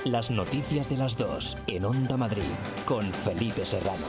Las noticias de las 2 en Onda Madrid con Felipe Serrano.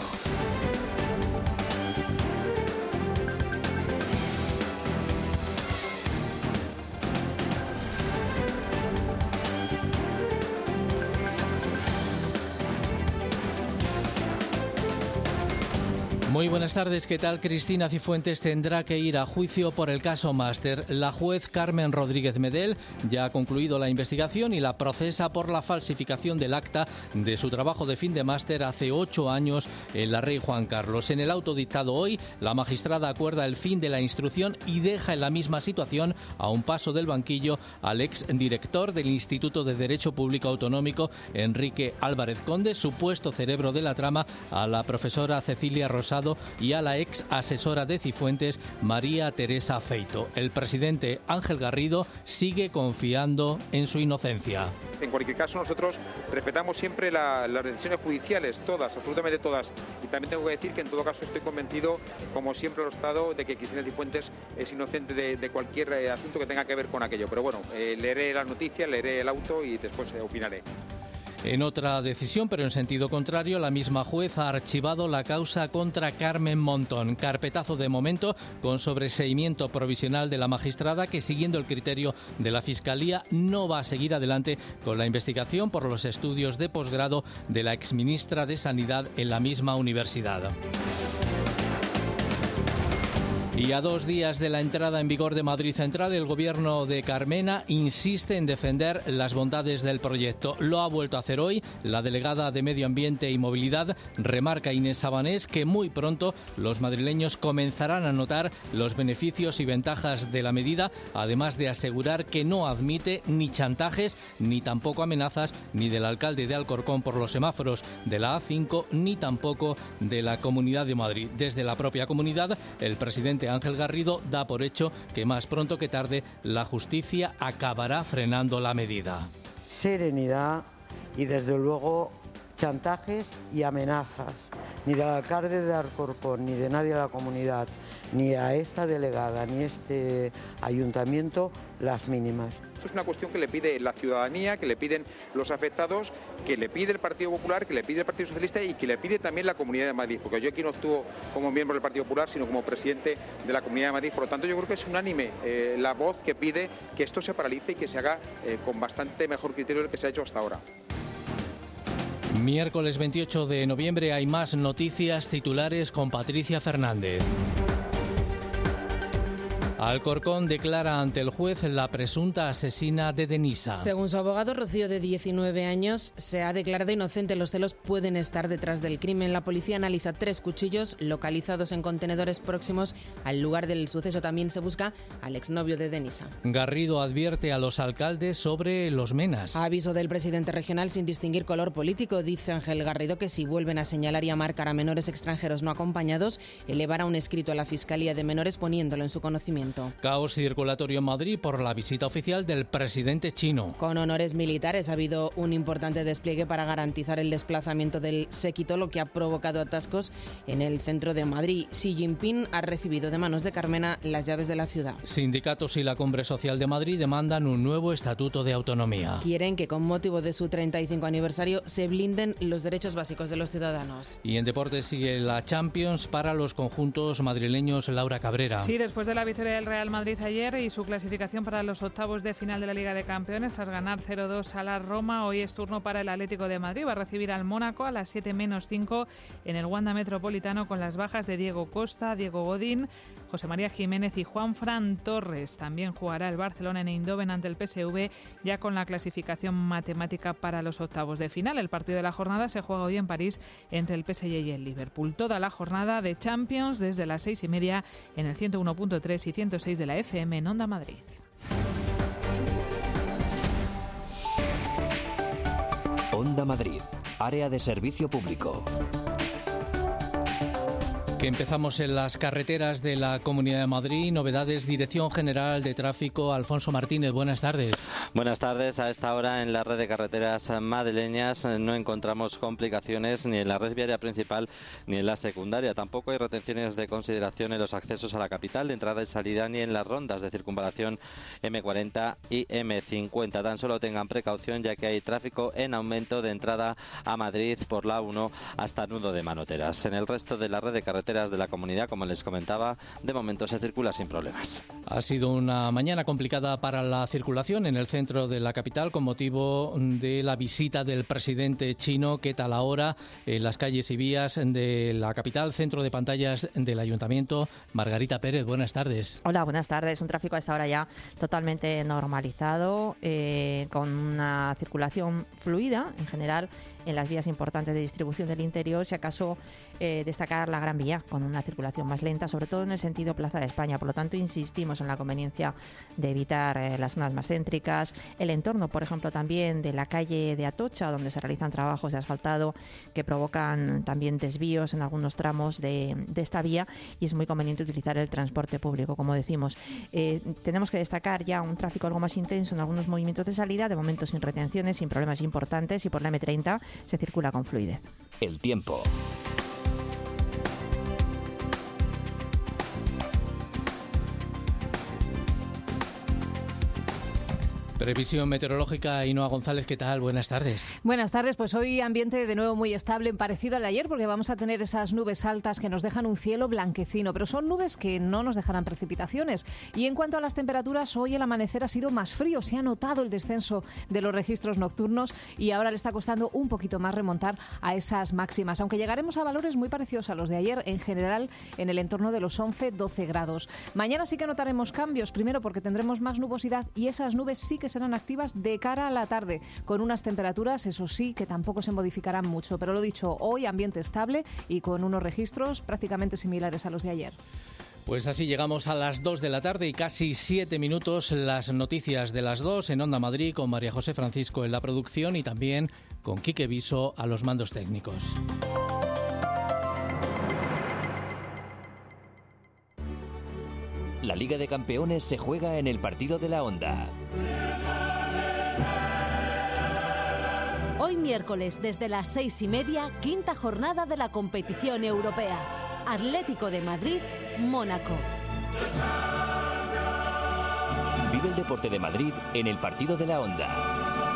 Muy buenas tardes, ¿qué tal? Cristina Cifuentes tendrá que ir a juicio por el caso Máster. La juez Carmen Rodríguez Medel ya ha concluido la investigación y la procesa por la falsificación del acta de su trabajo de fin de máster hace 8 años en la Rey Juan Carlos. En el auto dictado hoy, la magistrada acuerda el fin de la instrucción y deja en la misma situación, a un paso del banquillo, al exdirector del Instituto de Derecho Público Autonómico, Enrique Álvarez Conde, supuesto cerebro de la trama, a la profesora Cecilia Rosado y a la ex asesora de Cifuentes, María Teresa Feito. El presidente Ángel Garrido sigue confiando en su inocencia. En cualquier caso, nosotros respetamos siempre las decisiones judiciales, todas, absolutamente todas. Y también tengo que decir que en todo caso estoy convencido, como siempre lo he estado, de que Cristina Cifuentes es inocente de cualquier asunto que tenga que ver con aquello. Pero bueno, leeré las noticias, leeré el auto y después opinaré. En otra decisión, pero en sentido contrario, la misma juez ha archivado la causa contra Carmen Montón. Carpetazo de momento con sobreseimiento provisional de la magistrada que, siguiendo el criterio de la Fiscalía, no va a seguir adelante con la investigación por los estudios de posgrado de la exministra de Sanidad en la misma universidad. Y a 2 días de la entrada en vigor de Madrid Central, el gobierno de Carmena insiste en defender las bondades del proyecto. Lo ha vuelto a hacer hoy la delegada de Medio Ambiente y Movilidad, remarca Inés Sabanés, que muy pronto los madrileños comenzarán a notar los beneficios y ventajas de la medida, además de asegurar que no admite ni chantajes ni tampoco amenazas ni del alcalde de Alcorcón por los semáforos de la A5 ni tampoco de la Comunidad de Madrid. Desde la propia comunidad, el presidente Ángel Garrido da por hecho que más pronto que tarde la justicia acabará frenando la medida. Serenidad y desde luego chantajes y amenazas. Ni del alcalde de Alcorcón, ni de nadie de la comunidad, ni a esta delegada, ni este ayuntamiento, las mínimas. Esto es una cuestión que le pide la ciudadanía, que le piden los afectados, que le pide el Partido Popular, que le pide el Partido Socialista y que le pide también la Comunidad de Madrid, porque yo aquí no estuvo como miembro del Partido Popular, sino como presidente de la Comunidad de Madrid. Por lo tanto, yo creo que es unánime la voz que pide que esto se paralice y que se haga con bastante mejor criterio del que se ha hecho hasta ahora. Miércoles 28 de noviembre hay más noticias titulares con Patricia Fernández. Alcorcón declara ante el juez la presunta asesina de Denisa. Según su abogado, Rocío, de 19 años, se ha declarado inocente. Los celos pueden estar detrás del crimen. La policía analiza 3 cuchillos localizados en contenedores próximos al lugar del suceso. También se busca al exnovio de Denisa. Garrido advierte a los alcaldes sobre los menas. A aviso del presidente regional, sin distinguir color político, dice Ángel Garrido que si vuelven a señalar y a marcar a menores extranjeros no acompañados, elevará un escrito a la Fiscalía de Menores poniéndolo en su conocimiento. Caos circulatorio en Madrid por la visita oficial del presidente chino. Con honores militares ha habido un importante despliegue para garantizar el desplazamiento del séquito, lo que ha provocado atascos en el centro de Madrid. Xi Jinping ha recibido de manos de Carmena las llaves de la ciudad. Sindicatos y la Cumbre Social de Madrid demandan un nuevo estatuto de autonomía. Quieren que con motivo de su 35 aniversario se blinden los derechos básicos de los ciudadanos. Y en deportes sigue la Champions para los conjuntos madrileños. Laura Cabrera. Sí, después de la victoria del Real Madrid ayer y su clasificación para los octavos de final de la Liga de Campeones tras ganar 0-2 a la Roma, hoy es turno para el Atlético de Madrid. Va a recibir al Mónaco a las 7:05 en el Wanda Metropolitano, con las bajas de Diego Costa, Diego Godín, José María Jiménez y Juanfran Torres. También jugará el Barcelona en Eindhoven ante el PSV, ya con la clasificación matemática para los octavos de final. El partido de la jornada se juega hoy en París entre el PSG y el Liverpool. Toda la jornada de Champions desde las 6:30 en el 101.3 y 106 de la FM en Onda Madrid. Onda Madrid, área de servicio público. Que empezamos en las carreteras de la Comunidad de Madrid. Novedades, Dirección General de Tráfico. Alfonso Martínez, buenas tardes. Buenas tardes. A esta hora en la red de carreteras madrileñas no encontramos complicaciones ni en la red viaria principal ni en la secundaria. Tampoco hay retenciones de consideración en los accesos a la capital de entrada y salida ni en las rondas de circunvalación M40 y M50. Tan solo tengan precaución ya que hay tráfico en aumento de entrada a Madrid por la 1 hasta Nudo de Manoteras. En el resto de la red de carreteras de la comunidad, como les comentaba, de momento se circula sin problemas. Ha sido una mañana complicada para la circulación en el centro de la capital con motivo de la visita del presidente chino. ¿Qué tal ahora en las calles y vías de la capital? Centro de pantallas del Ayuntamiento. Margarita Pérez, buenas tardes. Hola, buenas tardes. Un tráfico a esta hora ya totalmente normalizado, con una circulación fluida en general en las vías importantes de distribución del interior. Si acaso destacar la Gran Vía, con una circulación más lenta, sobre todo en el sentido Plaza de España. Por lo tanto, insistimos en la conveniencia de evitar las zonas más céntricas. El entorno, por ejemplo, también de la calle de Atocha, donde se realizan trabajos de asfaltado que provocan también desvíos en algunos tramos de esta vía, y es muy conveniente utilizar el transporte público, como decimos. Tenemos que destacar ya un tráfico algo más intenso en algunos movimientos de salida, de momento sin retenciones, sin problemas importantes, y por la M30 se circula con fluidez. El tiempo. Previsión meteorológica, Ainhoa González, ¿qué tal? Buenas tardes. Buenas tardes, pues hoy ambiente de nuevo muy estable, parecido al de ayer, porque vamos a tener esas nubes altas que nos dejan un cielo blanquecino, pero son nubes que no nos dejarán precipitaciones. Y en cuanto a las temperaturas, hoy el amanecer ha sido más frío, se ha notado el descenso de los registros nocturnos y ahora le está costando un poquito más remontar a esas máximas, aunque llegaremos a valores muy parecidos a los de ayer, en general en el entorno de los 11-12 grados. Mañana sí que notaremos cambios, primero porque tendremos más nubosidad y esas nubes sí que serán activas de cara a la tarde, con unas temperaturas, eso sí, que tampoco se modificarán mucho. Pero lo dicho, hoy ambiente estable y con unos registros prácticamente similares a los de ayer. Pues así llegamos a las 2 de la tarde y casi 7 minutos. Las noticias de las 2 en Onda Madrid con María José Francisco en la producción y también con Quique Viso a los mandos técnicos. La Liga de Campeones se juega en el partido de la Onda. Hoy miércoles, desde las 6:30, quinta jornada de la competición europea. Atlético de Madrid, Mónaco. Vive el deporte de Madrid en el partido de la Onda.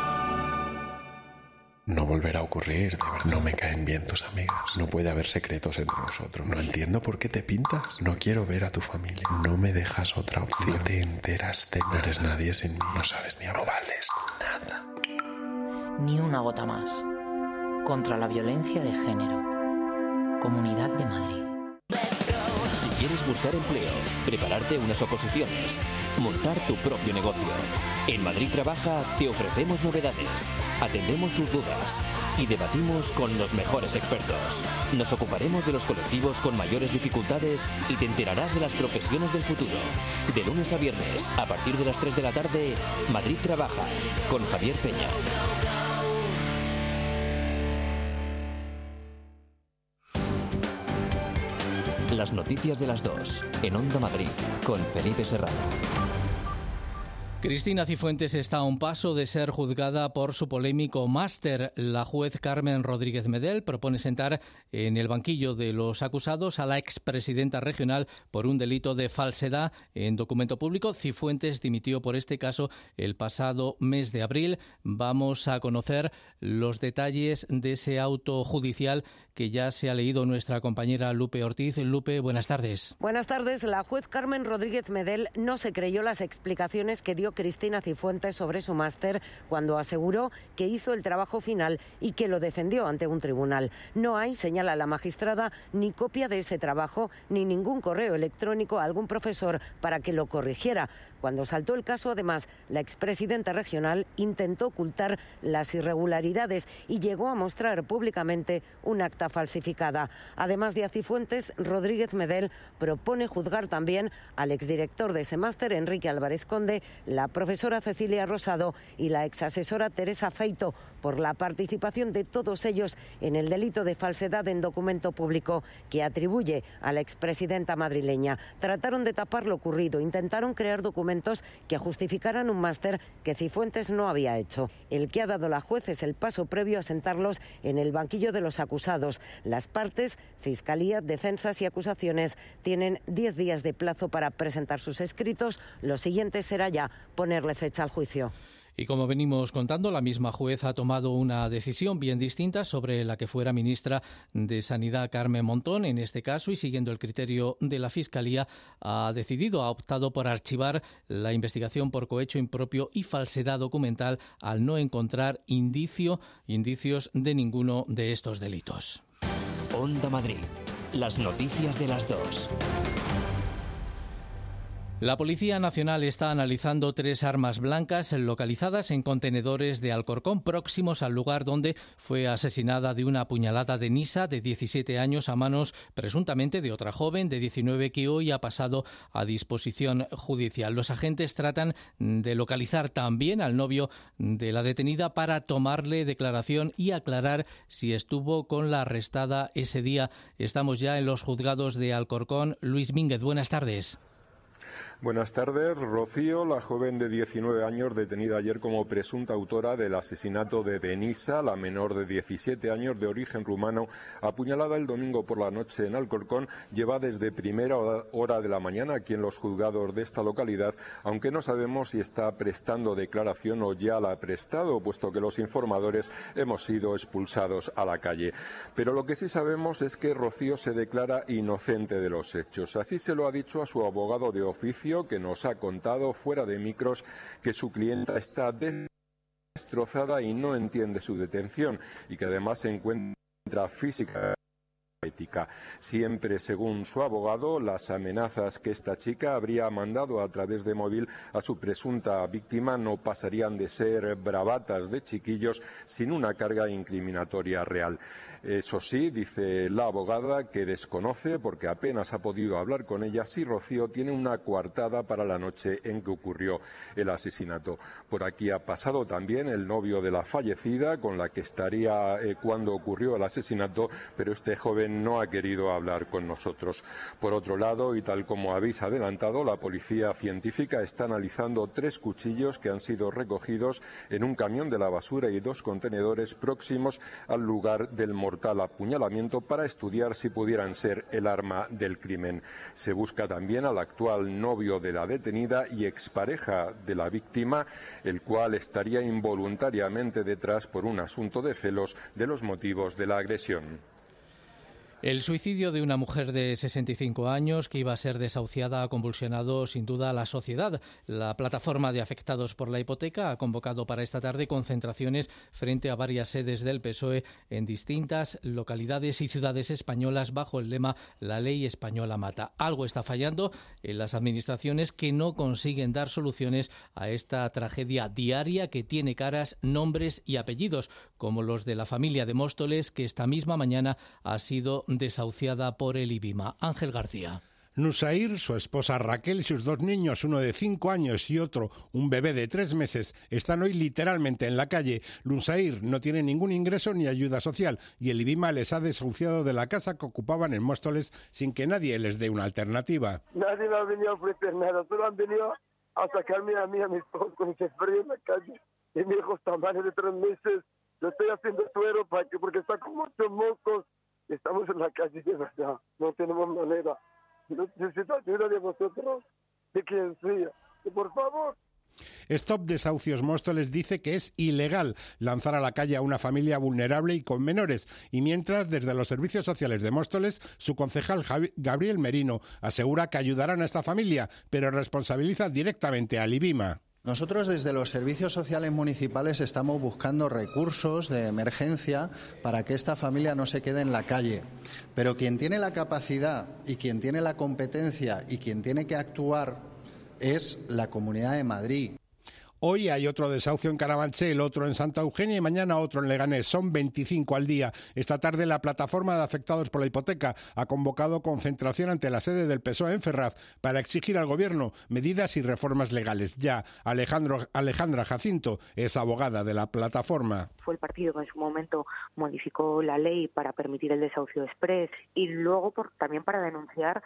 No volverá a ocurrir, de verdad. No me caen bien tus amigas. No puede haber secretos entre nosotros. No entiendo por qué te pintas. No quiero ver a tu familia. No me dejas otra opción. No te enteras de nada. No eres nadie sin mí. No sabes ni hablar. No vales nada. Ni una gota más. Contra la violencia de género. Comunidad de Madrid. Si quieres buscar empleo, prepararte unas oposiciones, montar tu propio negocio. En Madrid Trabaja te ofrecemos novedades, atendemos tus dudas y debatimos con los mejores expertos. Nos ocuparemos de los colectivos con mayores dificultades y te enterarás de las profesiones del futuro. De lunes a viernes, a partir de las 3 de la tarde, Madrid Trabaja, con Javier Peña. Las noticias de las 2 en Onda Madrid con Felipe Serrano. Cristina Cifuentes está a un paso de ser juzgada por su polémico máster. La juez Carmen Rodríguez Medel propone sentar en el banquillo de los acusados a la expresidenta regional por un delito de falsedad en documento público. Cifuentes dimitió por este caso el pasado mes de abril. Vamos a conocer los detalles de ese auto judicial que ya se ha leído nuestra compañera Lupe Ortiz. Lupe, buenas tardes. Buenas tardes. La juez Carmen Rodríguez Medel no se creyó las explicaciones que dio Cristina Cifuentes sobre su máster cuando aseguró que hizo el trabajo final y que lo defendió ante un tribunal. No hay, señala la magistrada, ni copia de ese trabajo ni ningún correo electrónico a algún profesor para que lo corrigiera. Cuando saltó el caso, además, la expresidenta regional intentó ocultar las irregularidades y llegó a mostrar públicamente un acta falsificada. Además de a Cifuentes, Rodríguez Medel propone juzgar también al exdirector de ese máster, Enrique Álvarez Conde, la la profesora Cecilia Rosado y la exasesora Teresa Feito por la participación de todos ellos en el delito de falsedad en documento público que atribuye a la expresidenta madrileña. Trataron de tapar lo ocurrido, intentaron crear documentos que justificaran un máster que Cifuentes no había hecho. El que ha dado la juez es el paso previo a sentarlos en el banquillo de los acusados. Las partes, Fiscalía, defensas y acusaciones, tienen 10 días de plazo para presentar sus escritos. Lo siguiente será ya ponerle fecha al juicio. Y como venimos contando, la misma juez ha tomado una decisión bien distinta sobre la que fuera ministra de Sanidad Carmen Montón. En este caso, y siguiendo el criterio de la Fiscalía, ha optado por archivar la investigación por cohecho impropio y falsedad documental al no encontrar indicios de ninguno de estos delitos. Onda Madrid. Las noticias de las 2. La Policía Nacional está analizando 3 armas blancas localizadas en contenedores de Alcorcón próximos al lugar donde fue asesinada de una puñalada Denisa, de 17 años, a manos presuntamente de otra joven de 19 que hoy ha pasado a disposición judicial. Los agentes tratan de localizar también al novio de la detenida para tomarle declaración y aclarar si estuvo con la arrestada ese día. Estamos ya en los juzgados de Alcorcón. Luis Mínguez, buenas tardes. Buenas tardes. Rocío, la joven de 19 años detenida ayer como presunta autora del asesinato de Denisa, la menor de 17 años de origen rumano, apuñalada el domingo por la noche en Alcorcón, lleva desde primera hora de la mañana aquí en los juzgados de esta localidad, aunque no sabemos si está prestando declaración o ya la ha prestado, puesto que los informadores hemos sido expulsados a la calle. Pero lo que sí sabemos es que Rocío se declara inocente de los hechos. Así se lo ha dicho a su abogado de oficio, que nos ha contado fuera de micros que su clienta está destrozada y no entiende su detención, y que además se encuentra física ética. Siempre, según su abogado, las amenazas que esta chica habría mandado a través de móvil a su presunta víctima no pasarían de ser bravatas de chiquillos sin una carga incriminatoria real. Eso sí, dice la abogada, que desconoce, porque apenas ha podido hablar con ella, si Rocío tiene una coartada para la noche en que ocurrió el asesinato. Por aquí ha pasado también el novio de la fallecida, con la que estaría cuando ocurrió el asesinato, pero este joven no ha querido hablar con nosotros. Por otro lado, y tal como habéis adelantado, la policía científica está analizando 3 cuchillos que han sido recogidos en un camión de la basura y 2 contenedores próximos al lugar del mortal apuñalamiento para estudiar si pudieran ser el arma del crimen. Se busca también al actual novio de la detenida y expareja de la víctima, el cual estaría involuntariamente detrás por un asunto de celos de los motivos de la agresión. El suicidio de una mujer de 65 años que iba a ser desahuciada ha convulsionado sin duda a la sociedad. La plataforma de afectados por la hipoteca ha convocado para esta tarde concentraciones frente a varias sedes del PSOE en distintas localidades y ciudades españolas bajo el lema "La ley española mata". Algo está fallando en las administraciones, que no consiguen dar soluciones a esta tragedia diaria que tiene caras, nombres y apellidos, como los de la familia de Móstoles, que esta misma mañana ha sido desahuciada por el IBIMA. Ángel García. Nusair, su esposa Raquel y sus 2 niños, uno de 5 años y otro, un bebé de 3 meses, están hoy literalmente en la calle. Nusair no tiene ningún ingreso ni ayuda social y el IBIMA les ha desahuciado de la casa que ocupaban en Móstoles sin que nadie les dé una alternativa. Nadie me ha venido a ofrecer nada, solo han venido a sacarme a mí y a mi esposo con ese frío en la calle. Y mi hijo está mal de 3 meses, yo estoy haciendo suero porque está con muchos mocos. Estamos en la calle de verdad, no tenemos manera. Necesito ayuda de vosotros, de quien sea, por favor. Stop Desahucios Móstoles dice que es ilegal lanzar a la calle a una familia vulnerable y con menores, y mientras desde los servicios sociales de Móstoles su concejal Gabriel Merino asegura que ayudarán a esta familia, pero responsabiliza directamente al IBIMA. Nosotros desde los servicios sociales municipales estamos buscando recursos de emergencia para que esta familia no se quede en la calle. Pero quien tiene la capacidad y quien tiene la competencia y quien tiene que actuar es la Comunidad de Madrid. Hoy hay otro desahucio en Carabanchel, otro en Santa Eugenia y mañana otro en Leganés. Son 25 al día. Esta tarde la plataforma de afectados por la hipoteca ha convocado concentración ante la sede del PSOE en Ferraz para exigir al Gobierno medidas y reformas legales. Ya Alejandra Jacinto es abogada de la plataforma. Fue el partido que en su momento modificó la ley para permitir el desahucio exprés y luego también para denunciar,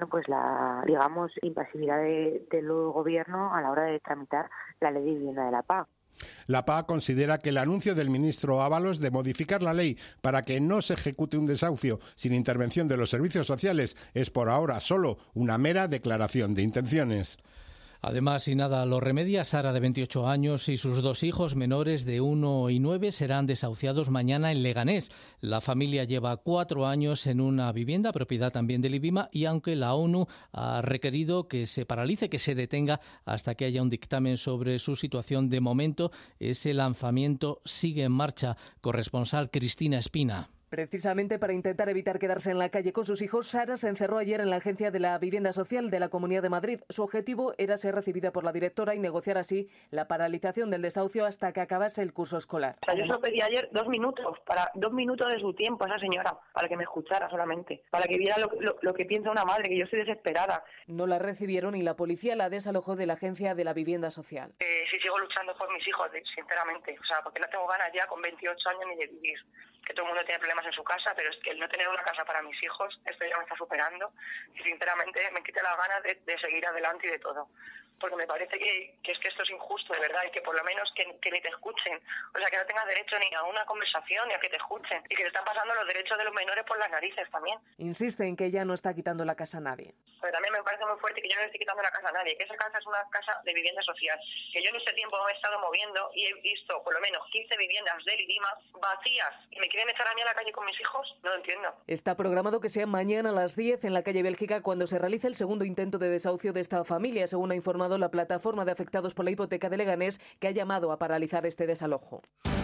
la, digamos, impasividad del Gobierno a la hora de tramitar la ley de vivienda de la PA. La PA considera que el anuncio del ministro Ábalos de modificar la ley para que no se ejecute un desahucio sin intervención de los servicios sociales es por ahora solo una mera declaración de intenciones. Además, si nada lo remedia, Sara, de 28 años, y sus 2 hijos menores de 1 y 9 serán desahuciados mañana en Leganés. La familia lleva 4 años en una vivienda, propiedad también del IBIMA, y aunque la ONU ha requerido que se paralice, que se detenga hasta que haya un dictamen sobre su situación, de momento ese lanzamiento sigue en marcha. Corresponsal Cristina Espina. Precisamente para intentar evitar quedarse en la calle con sus hijos, Sara se encerró ayer en la Agencia de la Vivienda Social de la Comunidad de Madrid. Su objetivo era ser recibida por la directora y negociar así la paralización del desahucio hasta que acabase el curso escolar. Yo solo pedí ayer 2 minutos, para 2 minutos de su tiempo a esa señora, para que me escuchara solamente, para que viera lo que piensa una madre, que yo estoy desesperada. No la recibieron y la policía la desalojó de la Agencia de la Vivienda Social. Sí, sigo luchando por mis hijos, sinceramente, porque no tengo ganas ya con 28 años ni de vivir. Que todo el mundo tiene problemas en su casa, pero es que el no tener una casa para mis hijos, esto ya me está superando y sinceramente me quita las ganas de seguir adelante y de todo. Porque me parece que es que esto es injusto, de verdad, y que por lo menos que ni te escuchen. O sea, que no tengas derecho ni a una conversación ni a que te escuchen. Y que te están pasando los derechos de los menores por las narices también. Insiste en que ella no está quitando la casa a nadie. Pero también me parece muy fuerte que yo no le estoy quitando la casa a nadie, que esa casa es una casa de vivienda social. Que yo en este tiempo me he estado moviendo y he visto por lo menos 15 viviendas del IBIMA vacías. ¿Y me quieren echar a mí a la calle con mis hijos? No lo entiendo. Está programado que sea mañana a las 10 en la calle Bélgica cuando se realice el segundo intento de desahucio de esta familia, según ha informado la plataforma de afectados por la hipoteca de Leganés, que ha llamado a paralizar este desalojo.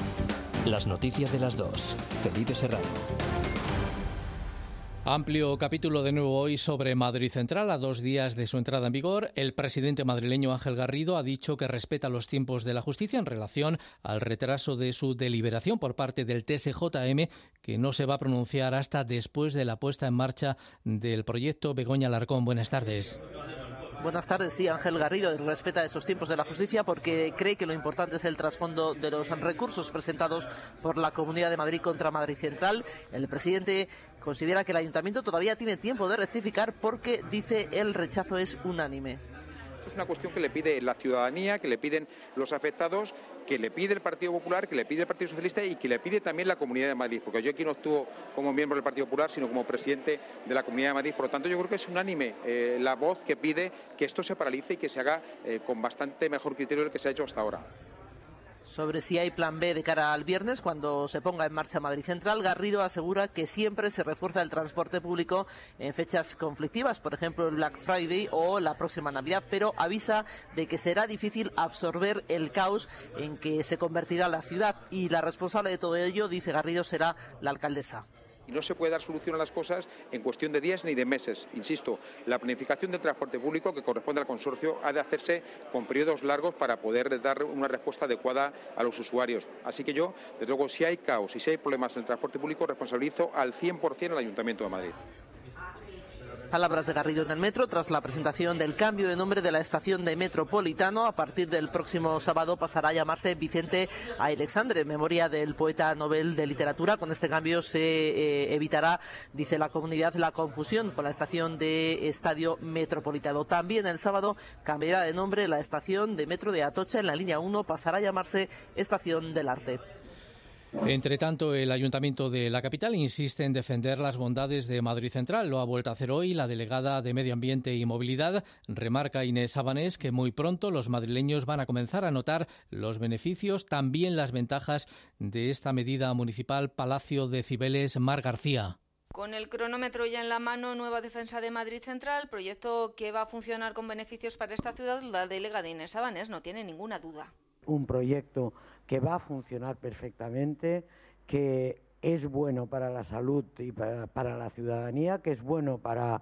Las noticias de las 2. Felipe Serrano. Amplio capítulo de nuevo hoy sobre Madrid Central. A 2 días de su entrada en vigor, el presidente madrileño Ángel Garrido ha dicho que respeta los tiempos de la justicia en relación al retraso de su deliberación por parte del TSJM, que no se va a pronunciar hasta después de la puesta en marcha del proyecto. Begoña Alarcón, buenas tardes. Buenas tardes. Sí, Ángel Garrido respeta esos tiempos de la justicia porque cree que lo importante es el trasfondo de los recursos presentados por la Comunidad de Madrid contra Madrid Central. El presidente considera que el ayuntamiento todavía tiene tiempo de rectificar porque, dice, el rechazo es unánime. Es una cuestión que le pide la ciudadanía, que le piden los afectados, que le pide el Partido Popular, que le pide el Partido Socialista y que le pide también la Comunidad de Madrid, porque yo aquí no estuve como miembro del Partido Popular, sino como presidente de la Comunidad de Madrid. Por lo tanto, yo creo que es unánime la voz que pide que esto se paralice y que se haga con bastante mejor criterio del que se ha hecho hasta ahora. Sobre si hay plan B de cara al viernes, cuando se ponga en marcha Madrid Central, Garrido asegura que siempre se refuerza el transporte público en fechas conflictivas, por ejemplo el Black Friday o la próxima Navidad, pero avisa de que será difícil absorber el caos en que se convertirá la ciudad y la responsable de todo ello, dice Garrido, será la alcaldesa. Y no se puede dar solución a las cosas en cuestión de días ni de meses. Insisto, la planificación del transporte público que corresponde al consorcio ha de hacerse con periodos largos para poder dar una respuesta adecuada a los usuarios. Así que yo, desde luego, si hay caos y si hay problemas en el transporte público, responsabilizo al 100% al Ayuntamiento de Madrid. Palabras de Garrido en el metro tras la presentación del cambio de nombre de la estación de Metropolitano. A partir del próximo sábado pasará a llamarse Vicente Alexandre, en memoria del poeta Nobel de Literatura. Con este cambio se evitará, dice la comunidad, la confusión con la estación de Estadio Metropolitano. También el sábado cambiará de nombre la estación de metro de Atocha en la línea 1, pasará a llamarse Estación del Arte. Entre tanto, el Ayuntamiento de la capital insiste en defender las bondades de Madrid Central. Lo ha vuelto a hacer hoy la delegada de Medio Ambiente y Movilidad. Remarca Inés Sabanés que muy pronto los madrileños van a comenzar a notar los beneficios, también las ventajas de esta medida municipal. Palacio de Cibeles, Mar García. Con el cronómetro ya en la mano, nueva defensa de Madrid Central, proyecto que va a funcionar con beneficios para esta ciudad, la delegada Inés Sabanés no tiene ninguna duda. Un proyecto que va a funcionar perfectamente, que es bueno para la salud y para la ciudadanía, que es bueno para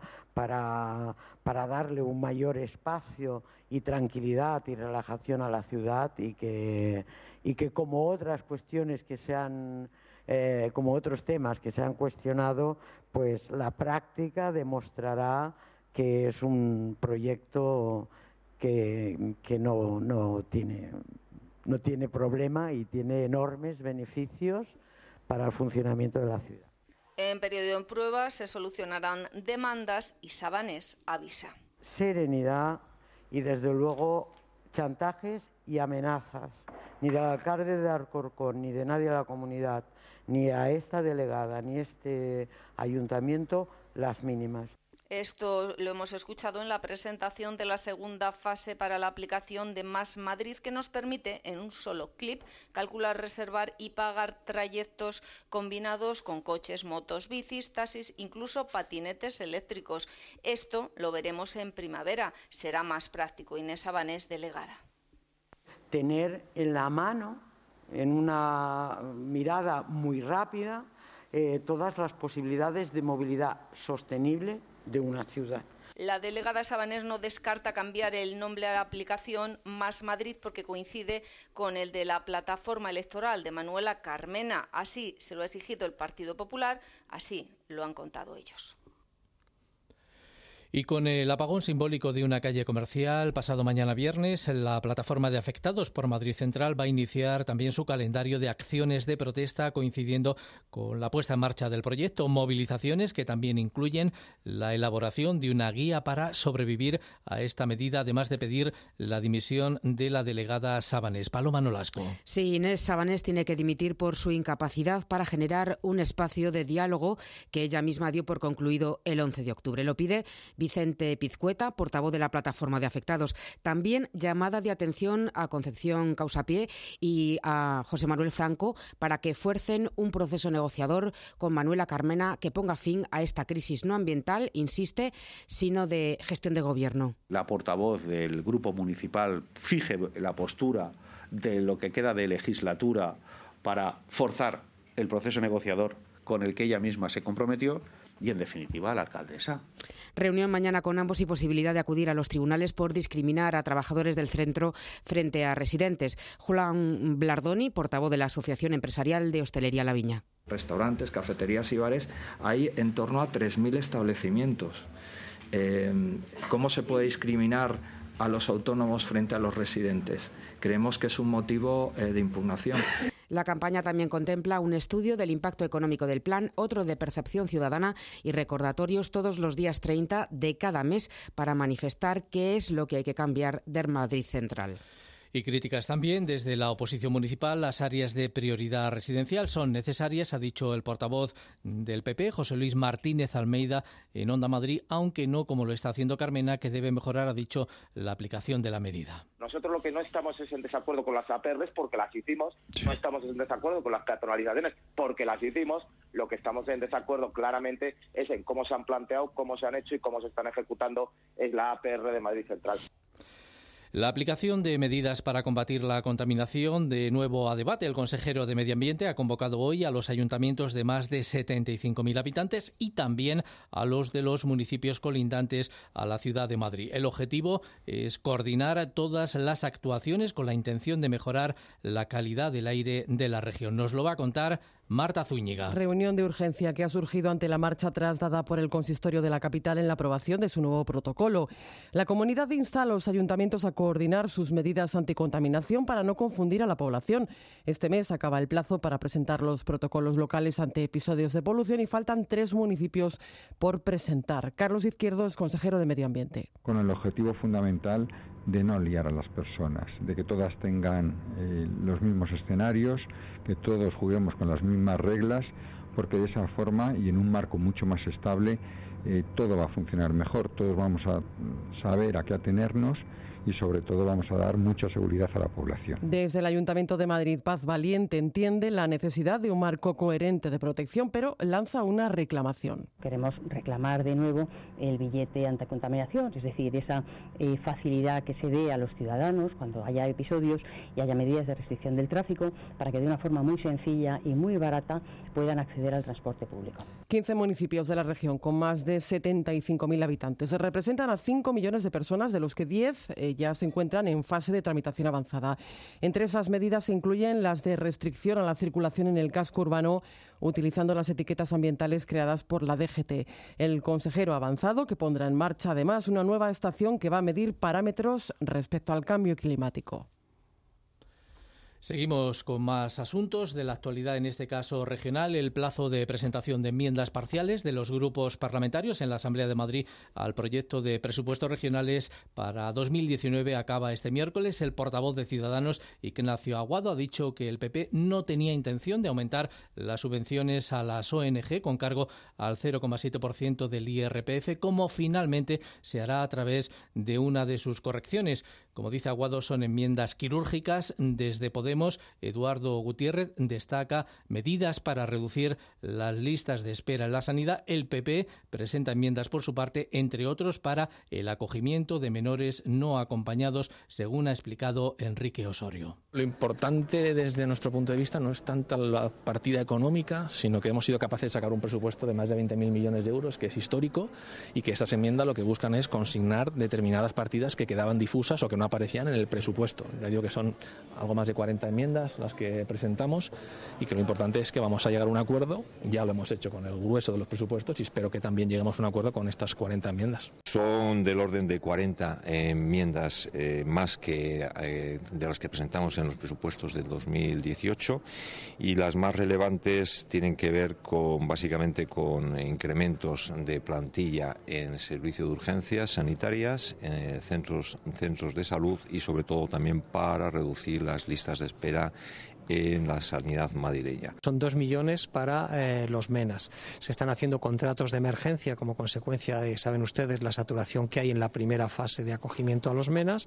darle un mayor espacio y tranquilidad y relajación a la ciudad, y que como otras cuestiones que como otros temas que se han cuestionado, pues la práctica demostrará que es un proyecto que no tiene problema y tiene enormes beneficios para el funcionamiento de la ciudad. En periodo de prueba se solucionarán demandas y Sabanés avisa. Serenidad y, desde luego, chantajes y amenazas. Ni del alcalde de Alcorcón, ni de nadie de la comunidad, ni a esta delegada, ni este ayuntamiento, las mínimas. Esto lo hemos escuchado en la presentación de la segunda fase para la aplicación de Más Madrid, que nos permite en un solo clip calcular, reservar y pagar trayectos combinados con coches, motos, bicis, taxis, incluso patinetes eléctricos. Esto lo veremos en primavera. Será más práctico. Inés Sabanés, delegada. Tener en la mano, en una mirada muy rápida, todas las posibilidades de movilidad sostenible de una ciudad. La delegada Sabanés no descarta cambiar el nombre a la aplicación Más Madrid porque coincide con el de la plataforma electoral de Manuela Carmena. Así se lo ha exigido el Partido Popular, así lo han contado ellos. Y con el apagón simbólico de una calle comercial, pasado mañana viernes, la plataforma de afectados por Madrid Central va a iniciar también su calendario de acciones de protesta, coincidiendo con la puesta en marcha del proyecto. Movilizaciones que también incluyen la elaboración de una guía para sobrevivir a esta medida, además de pedir la dimisión de la delegada Sabanés. Paloma Nolasco. Sí, Inés Sabanés tiene que dimitir por su incapacidad para generar un espacio de diálogo que ella misma dio por concluido el 11 de octubre. Lo pide Vicente Pizcueta, portavoz de la plataforma de afectados. También llamada de atención a Concepción Causapié y a José Manuel Franco para que fuercen un proceso negociador con Manuela Carmena que ponga fin a esta crisis no ambiental, insiste, sino de gestión de gobierno. La portavoz del grupo municipal fije la postura de lo que queda de legislatura para forzar el proceso negociador con el que ella misma se comprometió. Y, en definitiva, a la alcaldesa. Reunión mañana con ambos y posibilidad de acudir a los tribunales por discriminar a trabajadores del centro frente a residentes. Julián Blardoni, portavoz de la Asociación Empresarial de Hostelería La Viña. Restaurantes, cafeterías y bares, hay en torno a 3.000 establecimientos. ¿Cómo se puede discriminar a los autónomos frente a los residentes? Creemos que es un motivo de impugnación. La campaña también contempla un estudio del impacto económico del plan, otro de percepción ciudadana y recordatorios todos los días 30 de cada mes para manifestar qué es lo que hay que cambiar de Madrid Central. Y críticas también desde la oposición municipal. Las áreas de prioridad residencial son necesarias, ha dicho el portavoz del PP, José Luis Martínez Almeida, en Onda Madrid, aunque no como lo está haciendo Carmena, que debe mejorar, ha dicho, la aplicación de la medida. Nosotros lo que no estamos es en desacuerdo con las APRs porque las hicimos, no estamos en desacuerdo con las peatonalizaciones porque las hicimos, lo que estamos en desacuerdo claramente es en cómo se han planteado, cómo se han hecho y cómo se están ejecutando en la APR de Madrid Central. La aplicación de medidas para combatir la contaminación, de nuevo a debate. El consejero de Medio Ambiente ha convocado hoy a los ayuntamientos de más de 75.000 habitantes y también a los de los municipios colindantes a la ciudad de Madrid. El objetivo es coordinar todas las actuaciones con la intención de mejorar la calidad del aire de la región. Nos lo va a contar Marta Zúñiga. Reunión de urgencia que ha surgido ante la marcha atrás dada por el consistorio de la capital en la aprobación de su nuevo protocolo. La comunidad insta a los ayuntamientos a coordinar sus medidas anticontaminación para no confundir a la población. Este mes acaba el plazo para presentar los protocolos locales ante episodios de polución y faltan 3 municipios por presentar. Carlos Izquierdo es consejero de Medio Ambiente. Con el objetivo fundamental de no liar a las personas, de que todas tengan los mismos escenarios, que todos juguemos con las mismas reglas, porque de esa forma y en un marco mucho más estable todo va a funcionar mejor, todos vamos a saber a qué atenernos y sobre todo vamos a dar mucha seguridad a la población. Desde el Ayuntamiento de Madrid, Paz Valiente entiende la necesidad de un marco coherente de protección, pero lanza una reclamación. Queremos reclamar de nuevo el billete anticontaminación, es decir, esa facilidad que se dé a los ciudadanos cuando haya episodios y haya medidas de restricción del tráfico, para que de una forma muy sencilla y muy barata puedan acceder al transporte público. 15 municipios de la región con más de 75.000 habitantes representan a 5 millones de personas, de los que 10 ya se encuentran en fase de tramitación avanzada. Entre esas medidas se incluyen las de restricción a la circulación en el casco urbano, utilizando las etiquetas ambientales creadas por la DGT. El consejero ha avanzado que pondrá en marcha además una nueva estación que va a medir parámetros respecto al cambio climático. Seguimos con más asuntos de la actualidad, en este caso regional. El plazo de presentación de enmiendas parciales de los grupos parlamentarios en la Asamblea de Madrid al proyecto de presupuestos regionales para 2019 acaba este miércoles. El portavoz de Ciudadanos, Ignacio Aguado, ha dicho que el PP no tenía intención de aumentar las subvenciones a las ONG con cargo al 0,7% del IRPF, como finalmente se hará a través de una de sus correcciones. Como dice Aguado, son enmiendas quirúrgicas. Desde Podemos, Eduardo Gutiérrez destaca medidas para reducir las listas de espera en la sanidad. El PP presenta enmiendas por su parte, entre otros, para el acogimiento de menores no acompañados, según ha explicado Enrique Osorio. Lo importante desde nuestro punto de vista no es tanto la partida económica, sino que hemos sido capaces de sacar un presupuesto de más de 20.000 millones de euros, que es histórico, y que estas enmiendas lo que buscan es consignar determinadas partidas que quedaban difusas o que no aparecían en el presupuesto. Ya digo que son algo más de 40 enmiendas las que presentamos y que lo importante es que vamos a llegar a un acuerdo. Ya lo hemos hecho con el grueso de los presupuestos y espero que también lleguemos a un acuerdo con estas 40 enmiendas. Son del orden de 40 enmiendas más que de las que presentamos en los presupuestos del 2018, y las más relevantes tienen que ver básicamente con incrementos de plantilla en el servicio de urgencias sanitarias, en centros de salud, y sobre todo también para reducir las listas de espera en la sanidad madrileña. Son 2 millones para los MENAS. Se están haciendo contratos de emergencia como consecuencia de, saben ustedes, la saturación que hay en la primera fase de acogimiento a los MENAS.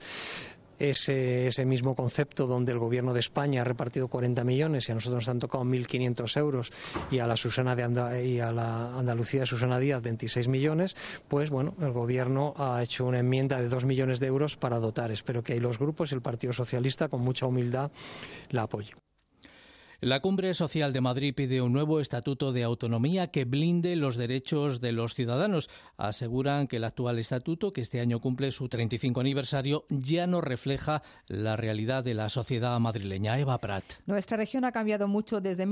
Ese mismo concepto donde el Gobierno de España ha repartido 40 millones y a nosotros nos han tocado 1.500 euros y a la Andalucía de Susana Díaz 26 millones, pues bueno, el Gobierno ha hecho una enmienda de 2 millones de euros para dotar. Espero que ahí los grupos y el Partido Socialista con mucha humildad la apoyen. La Cumbre Social de Madrid pide un nuevo estatuto de autonomía que blinde los derechos de los ciudadanos. Aseguran que el actual estatuto, que este año cumple su 35 aniversario, ya no refleja la realidad de la sociedad madrileña. Eva Prat. Nuestra región ha cambiado mucho desde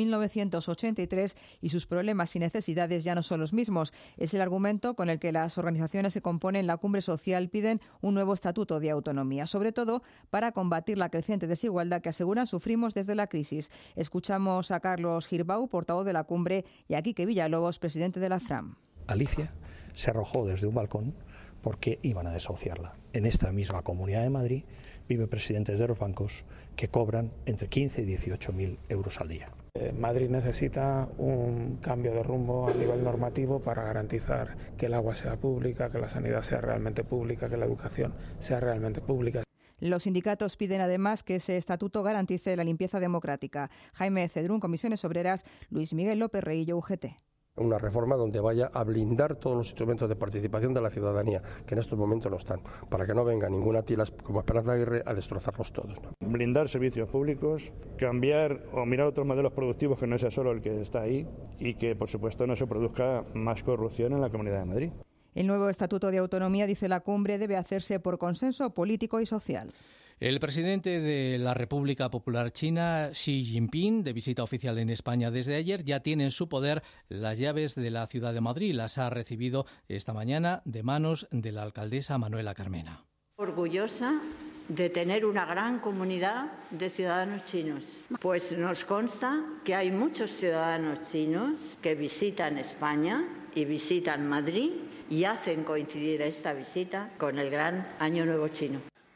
1983 y sus problemas y necesidades ya no son los mismos. Es el argumento con el que las organizaciones que componen la Cumbre Social piden un nuevo estatuto de autonomía, sobre todo para combatir la creciente desigualdad que aseguran sufrimos desde la crisis. Escuchamos a Carlos Girbau, portavoz de la Cumbre, y a Quique Villalobos, presidente de la FRAM. Alicia se arrojó desde un balcón porque iban a desahuciarla. En esta misma Comunidad de Madrid viven presidentes de los bancos que cobran entre 15 y 18.000 euros al día. Madrid necesita un cambio de rumbo a nivel normativo para garantizar que el agua sea pública, que la sanidad sea realmente pública, que la educación sea realmente pública. Los sindicatos piden además que ese estatuto garantice la limpieza democrática. Jaime Cedrún, Comisiones Obreras, Luis Miguel López Reillo, UGT. Una reforma donde vaya a blindar todos los instrumentos de participación de la ciudadanía, que en estos momentos no están, para que no venga ninguna tila como Esperanza Aguirre a destrozarlos todos, ¿no? Blindar servicios públicos, cambiar o mirar otros modelos productivos que no sea solo el que está ahí, y que por supuesto no se produzca más corrupción en la Comunidad de Madrid. El nuevo Estatuto de Autonomía, dice la Cumbre, debe hacerse por consenso político y social. El presidente de la República Popular China, Xi Jinping, de visita oficial en España desde ayer, ya tiene en su poder las llaves de la ciudad de Madrid. Las ha recibido esta mañana de manos de la alcaldesa Manuela Carmena. Orgullosa de tener una gran comunidad de ciudadanos chinos, pues nos consta que hay muchos ciudadanos chinos que visitan España y visitan Madrid y hacen coincidir esta visita con el gran Año Nuevo chino.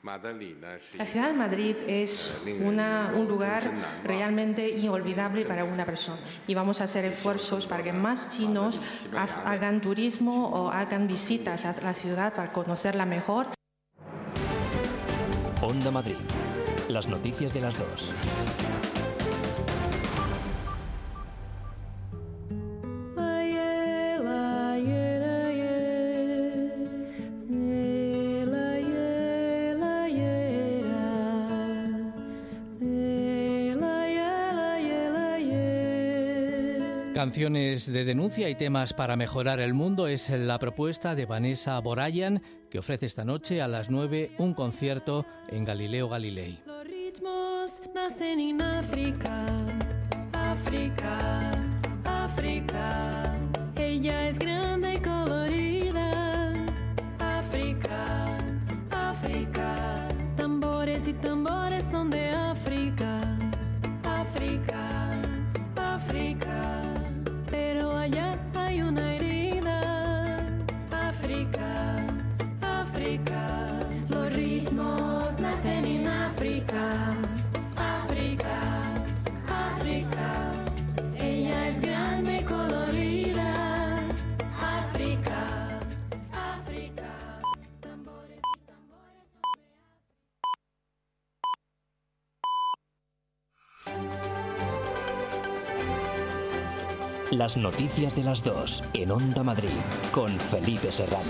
La ciudad de Madrid es un lugar realmente inolvidable para una persona, y vamos a hacer esfuerzos para que más chinos hagan turismo o hagan visitas a la ciudad para conocerla mejor. Onda Madrid. Las noticias de las 2. Canciones de denuncia y temas para mejorar el mundo es la propuesta de Vanessa Borayan, que ofrece esta noche a las 9 un concierto en Galileo Galilei. Los ritmos nacen en África, África, África. Ella es grande y colorida. África, África. Tambores y tambores son de África, África, África. Pero allá hay una herida. África, África. Los ritmos nacen en África, África, África. Ella es grande y colorida. África, África. Tambores y tambores. Las noticias de las 2 en Onda Madrid con Felipe Serrano.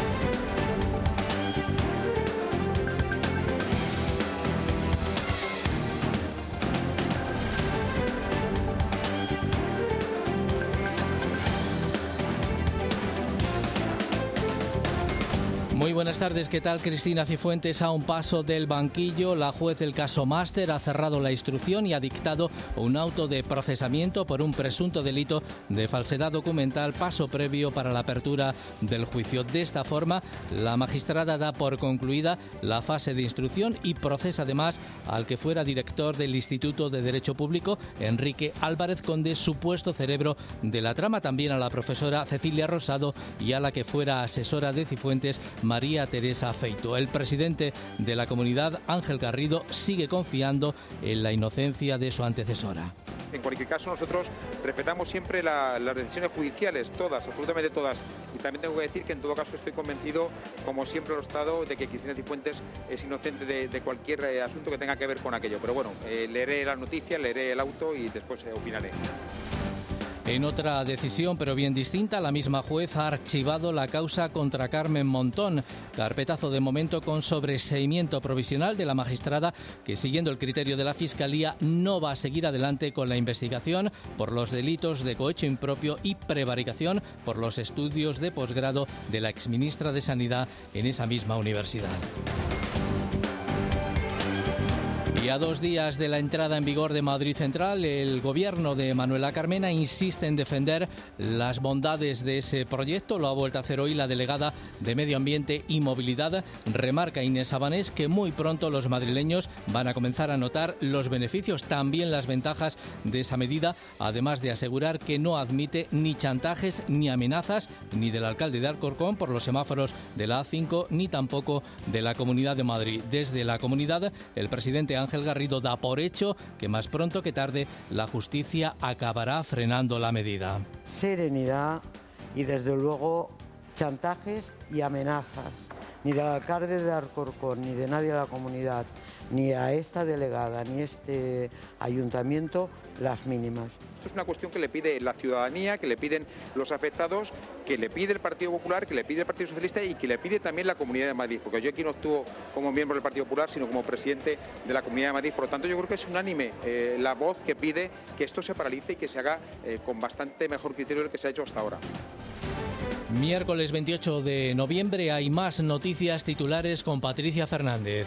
Muy buenas tardes, ¿qué tal? Cristina Cifuentes. A un paso del banquillo, la juez del caso Máster ha cerrado la instrucción y ha dictado un auto de procesamiento por un presunto delito de falsedad documental, paso previo para la apertura del juicio. De esta forma, la magistrada da por concluida la fase de instrucción y procesa además al que fuera director del Instituto de Derecho Público, Enrique Álvarez Conde, supuesto cerebro de la trama, también a la profesora Cecilia Rosado y a la que fuera asesora de Cifuentes, María Teresa Feito. El presidente de la comunidad, Ángel Garrido, sigue confiando en la inocencia de su antecesora. En cualquier caso, nosotros respetamos siempre las decisiones judiciales, todas, absolutamente todas. Y también tengo que decir que en todo caso estoy convencido, como siempre lo he estado, de que Cristina Cifuentes es inocente de cualquier asunto que tenga que ver con aquello. Pero bueno, leeré las noticias, leeré el auto y después opinaré. En otra decisión, pero bien distinta, la misma juez ha archivado la causa contra Carmen Montón. Carpetazo de momento con sobreseimiento provisional de la magistrada que, siguiendo el criterio de la Fiscalía, no va a seguir adelante con la investigación por los delitos de cohecho impropio y prevaricación por los estudios de posgrado de la exministra de Sanidad en esa misma universidad. Y a 2 días de la entrada en vigor de Madrid Central, el gobierno de Manuela Carmena insiste en defender las bondades de ese proyecto. Lo ha vuelto a hacer hoy la delegada de Medio Ambiente y Movilidad. Remarca Inés Sabanés que muy pronto los madrileños van a comenzar a notar los beneficios, también las ventajas de esa medida, además de asegurar que no admite ni chantajes ni amenazas, ni del alcalde de Alcorcón por los semáforos de la A5, ni tampoco de la Comunidad de Madrid. Desde la comunidad, el presidente Ángel Garrido da por hecho que más pronto que tarde la justicia acabará frenando la medida. Serenidad y desde luego chantajes y amenazas. Ni del alcalde de Alcorcón, ni de nadie de la comunidad, ni a esta delegada, ni este ayuntamiento, las mínimas. Esto es una cuestión que le pide la ciudadanía, que le piden los afectados, que le pide el Partido Popular, que le pide el Partido Socialista y que le pide también la Comunidad de Madrid, porque yo aquí no actúo como miembro del Partido Popular, sino como presidente de la Comunidad de Madrid. Por lo tanto, yo creo que es unánime la voz que pide que esto se paralice y que se haga con bastante mejor criterio del que se ha hecho hasta ahora. Miércoles 28 de noviembre hay más noticias titulares con Patricia Fernández.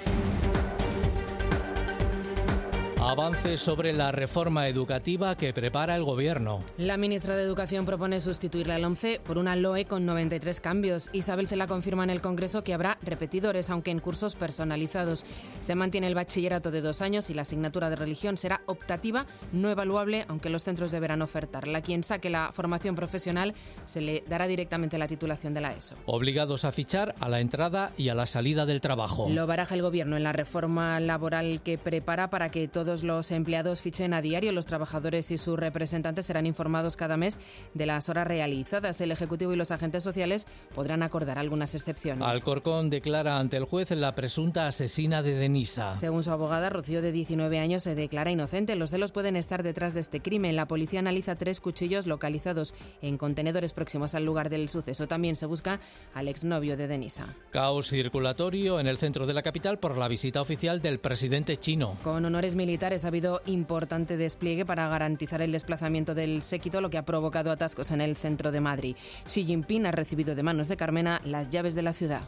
Avances sobre la reforma educativa que prepara el Gobierno. La ministra de Educación propone sustituir la LOMCE por una LOE con 93 cambios. Isabel Cela confirma en el Congreso que habrá repetidores, aunque en cursos personalizados. Se mantiene el bachillerato de 2 años y la asignatura de religión será optativa, no evaluable, aunque los centros deberán ofertarla. A quien saque la formación profesional se le dará directamente la titulación de la ESO. Obligados a fichar a la entrada y a la salida del trabajo. Lo baraja el Gobierno en la reforma laboral que prepara para que todos todos los empleados fichen a diario. Los trabajadores y sus representantes serán informados cada mes de las horas realizadas. El Ejecutivo y los agentes sociales podrán acordar algunas excepciones. Alcorcón declara ante el juez la presunta asesina de Denisa. Según su abogada, Rocío, de 19 años, se declara inocente. Los celos pueden estar detrás de este crimen. La policía analiza 3 cuchillos localizados en contenedores próximos al lugar del suceso. También se busca al exnovio de Denisa. Caos circulatorio en el centro de la capital por la visita oficial del presidente chino. Con honores militares ha habido importante despliegue para garantizar el desplazamiento del séquito, lo que ha provocado atascos en el centro de Madrid. Xi Jinping ha recibido de manos de Carmena las llaves de la ciudad.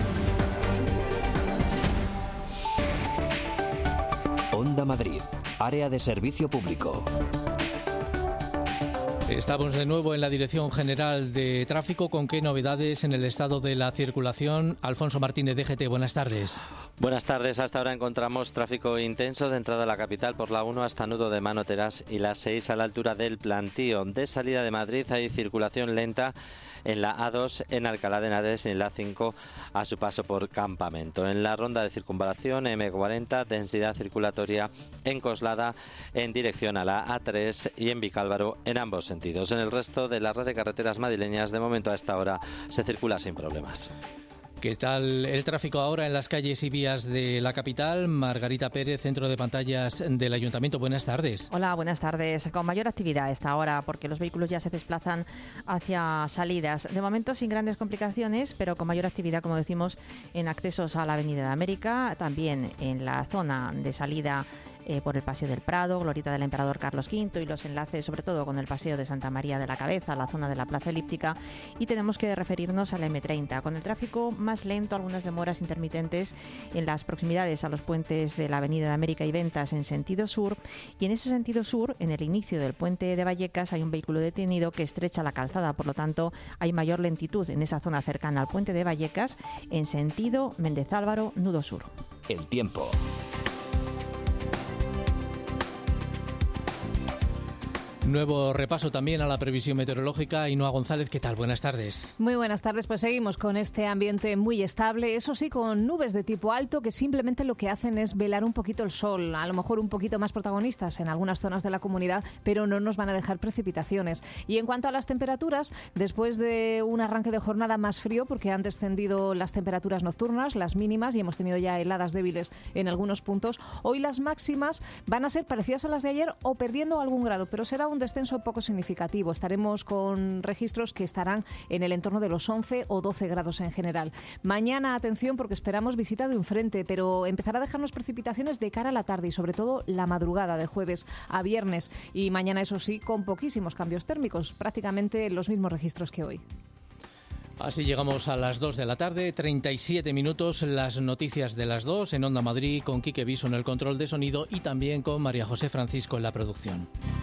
Onda Madrid, área de servicio público. Estamos de nuevo en la Dirección General de Tráfico. ¿Con qué novedades en el estado de la circulación? Alfonso Martínez, DGT, buenas tardes. Buenas tardes. Hasta ahora encontramos tráfico intenso de entrada a la capital por la 1 hasta Nudo de Manoteras y la 6 a la altura del Plantío. De salida de Madrid hay circulación lenta en la A2 en Alcalá de Henares y en la 5 a su paso por Campamento. En la ronda de circunvalación M40, densidad circulatoria en Coslada en dirección a la A3 y en Vicálvaro en ambos sentidos. En el resto de la red de carreteras madrileñas, de momento a esta hora se circula sin problemas. ¿Qué tal el tráfico ahora en las calles y vías de la capital? Margarita Pérez, centro de pantallas del Ayuntamiento. Buenas tardes. Hola, buenas tardes. Con mayor actividad a esta hora, porque los vehículos ya se desplazan hacia salidas. De momento sin grandes complicaciones, pero con mayor actividad, como decimos, en accesos a la Avenida de América, también en la zona de salida por el Paseo del Prado, Glorieta del Emperador Carlos V y los enlaces sobre todo con el Paseo de Santa María de la Cabeza, la zona de la Plaza Elíptica, y tenemos que referirnos a la M30, con el tráfico más lento, algunas demoras intermitentes en las proximidades a los puentes de la Avenida de América y Ventas en sentido sur, y en ese sentido sur, en el inicio del puente de Vallecas, hay un vehículo detenido que estrecha la calzada, por lo tanto hay mayor lentitud en esa zona cercana al puente de Vallecas en sentido Méndez Álvaro, nudo sur. El tiempo. Nuevo repaso también a la previsión meteorológica. Ainhoa González, ¿qué tal? Buenas tardes. Muy buenas tardes. Pues seguimos con este ambiente muy estable, eso sí, con nubes de tipo alto que simplemente lo que hacen es velar un poquito el sol, a lo mejor un poquito más protagonistas en algunas zonas de la comunidad, pero no nos van a dejar precipitaciones. Y en cuanto a las temperaturas, después de un arranque de jornada más frío, porque han descendido las temperaturas nocturnas, las mínimas, y hemos tenido ya heladas débiles en algunos puntos, hoy las máximas van a ser parecidas a las de ayer o perdiendo algún grado, pero será un descenso poco significativo. Estaremos con registros que estarán en el entorno de los 11 o 12 grados en general. Mañana, atención, porque esperamos visita de un frente, pero empezará a dejarnos precipitaciones de cara a la tarde y sobre todo la madrugada de jueves a viernes. Y mañana, eso sí, con poquísimos cambios térmicos, prácticamente los mismos registros que hoy. Así llegamos a las 2 de la tarde, 37 minutos, las noticias de las 2 en Onda Madrid, con Quique Viso en el control de sonido y también con María José Francisco en la producción.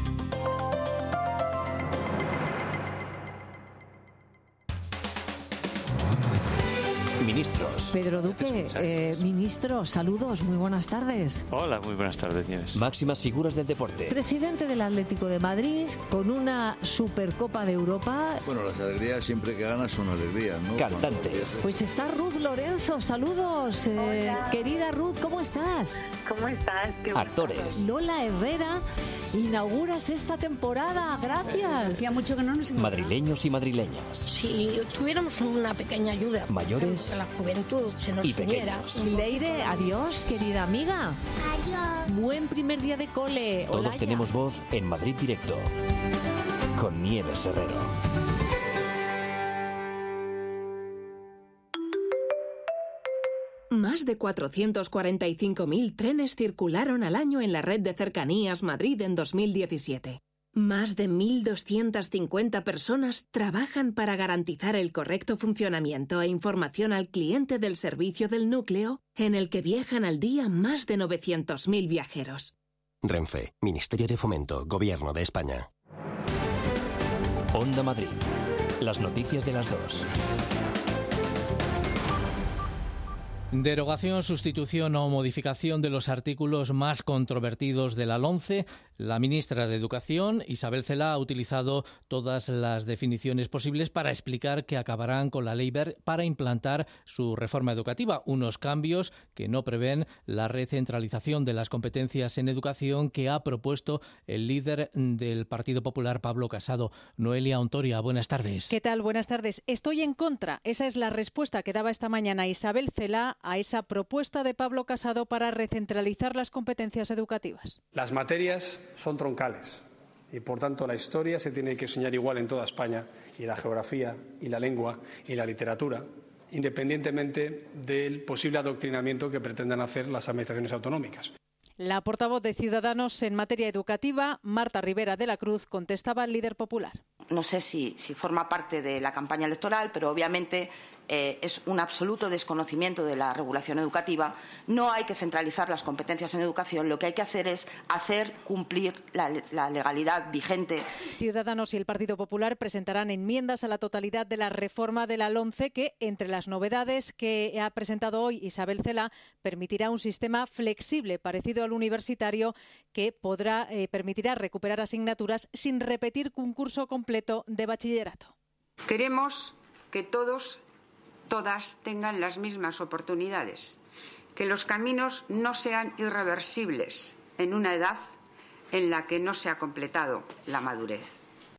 Ministros. Pedro Duque, ministro, saludos, muy buenas tardes. Hola, muy buenas tardes, Nieves. Máximas figuras del deporte. Presidente del Atlético de Madrid, con una Supercopa de Europa. Bueno, las alegrías siempre que ganas son alegrías, ¿no? Cantantes. Pues está Ruth Lorenzo, saludos. Querida Ruth, ¿cómo estás? ¿Cómo estás? Actores. Lola Herrera, inauguras esta temporada, gracias. Hacía mucho que no nos Madrileños y madrileñas. Si tuviéramos una pequeña ayuda. Mayores la juventud se nos y uniera. pequeños. Leire, adiós, querida amiga. Adiós. Buen primer día de cole. Todos Olaya. tenemos voz en Madrid Directo. Con Nieves Herrero. Más de 445.000 trenes circularon al año en la red de cercanías Madrid en 2017. Más de 1.250 personas trabajan para garantizar el correcto funcionamiento e información al cliente del servicio del núcleo, en el que viajan al día más de 900.000 viajeros. Renfe, Ministerio de Fomento, Gobierno de España. Onda Madrid. Las noticias de las 2. Derogación, sustitución o modificación de los artículos más controvertidos de la LOMCE. La ministra de Educación, Isabel Celaá, ha utilizado todas las definiciones posibles para explicar que acabarán con la Ley Wert para implantar su reforma educativa. Unos cambios que no prevén la recentralización de las competencias en educación que ha propuesto el líder del Partido Popular, Pablo Casado. Noelia Ontoria, buenas tardes. ¿Qué tal? Buenas tardes. Estoy en contra. Esa es la respuesta que daba esta mañana Isabel Celaá a esa propuesta de Pablo Casado para recentralizar las competencias educativas. Las materias son troncales y, por tanto, la historia se tiene que enseñar igual en toda España, y la geografía, y la lengua, y la literatura, independientemente del posible adoctrinamiento que pretendan hacer las administraciones autonómicas. La portavoz de Ciudadanos en materia educativa, Marta Rivera de la Cruz, contestaba al líder popular. No sé si forma parte de la campaña electoral, pero obviamente es un absoluto desconocimiento de la regulación educativa. No hay que centralizar las competencias en educación, lo que hay que hacer es hacer cumplir la legalidad vigente. Ciudadanos y el Partido Popular presentarán enmiendas a la totalidad de la reforma de la LOMCE que, entre las novedades que ha presentado hoy Isabel Celaá, permitirá un sistema flexible parecido al universitario que permitirá recuperar asignaturas sin repetir un curso completo de bachillerato. Queremos que todas tengan las mismas oportunidades, que los caminos no sean irreversibles en una edad en la que no se ha completado la madurez.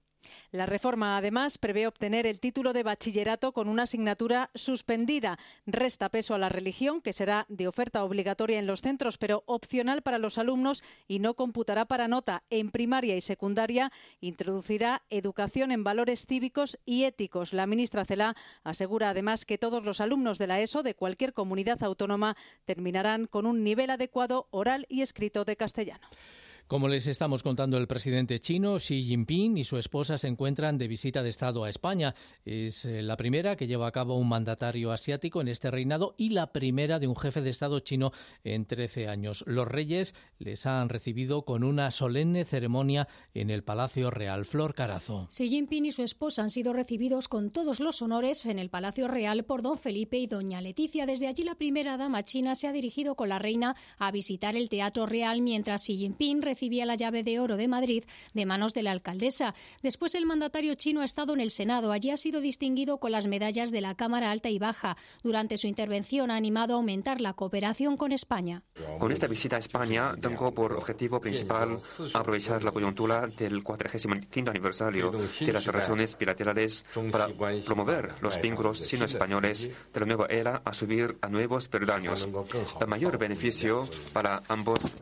La reforma, además, prevé obtener el título de bachillerato con una asignatura suspendida. Resta peso a la religión, que será de oferta obligatoria en los centros, pero opcional para los alumnos y no computará para nota. En primaria y secundaria introducirá educación en valores cívicos y éticos. La ministra Celaá asegura, además, que todos los alumnos de la ESO de cualquier comunidad autónoma terminarán con un nivel adecuado oral y escrito de castellano. Como les estamos contando, el presidente chino Xi Jinping y su esposa se encuentran de visita de Estado a España. Es la primera que lleva a cabo un mandatario asiático en este reinado y la primera de un jefe de Estado chino en 13 años. Los reyes les han recibido con una solemne ceremonia en el Palacio Real. Flor Carazo. Xi Jinping y su esposa han sido recibidos con todos los honores en el Palacio Real por don Felipe y doña Leticia. Desde allí la primera dama china se ha dirigido con la reina a visitar el Teatro Real, mientras Xi Jinping recibía la llave de oro de Madrid de manos de la alcaldesa. Después el mandatario chino ha estado en el Senado. Allí ha sido distinguido con las medallas de la Cámara Alta y Baja. Durante su intervención ha animado a aumentar la cooperación con España. Con esta visita a España tengo por objetivo principal aprovechar la coyuntura del 45º aniversario de las relaciones bilaterales para promover los vínculos sino-españoles de la nueva era a subir a nuevos peldaños. El mayor beneficio para ambos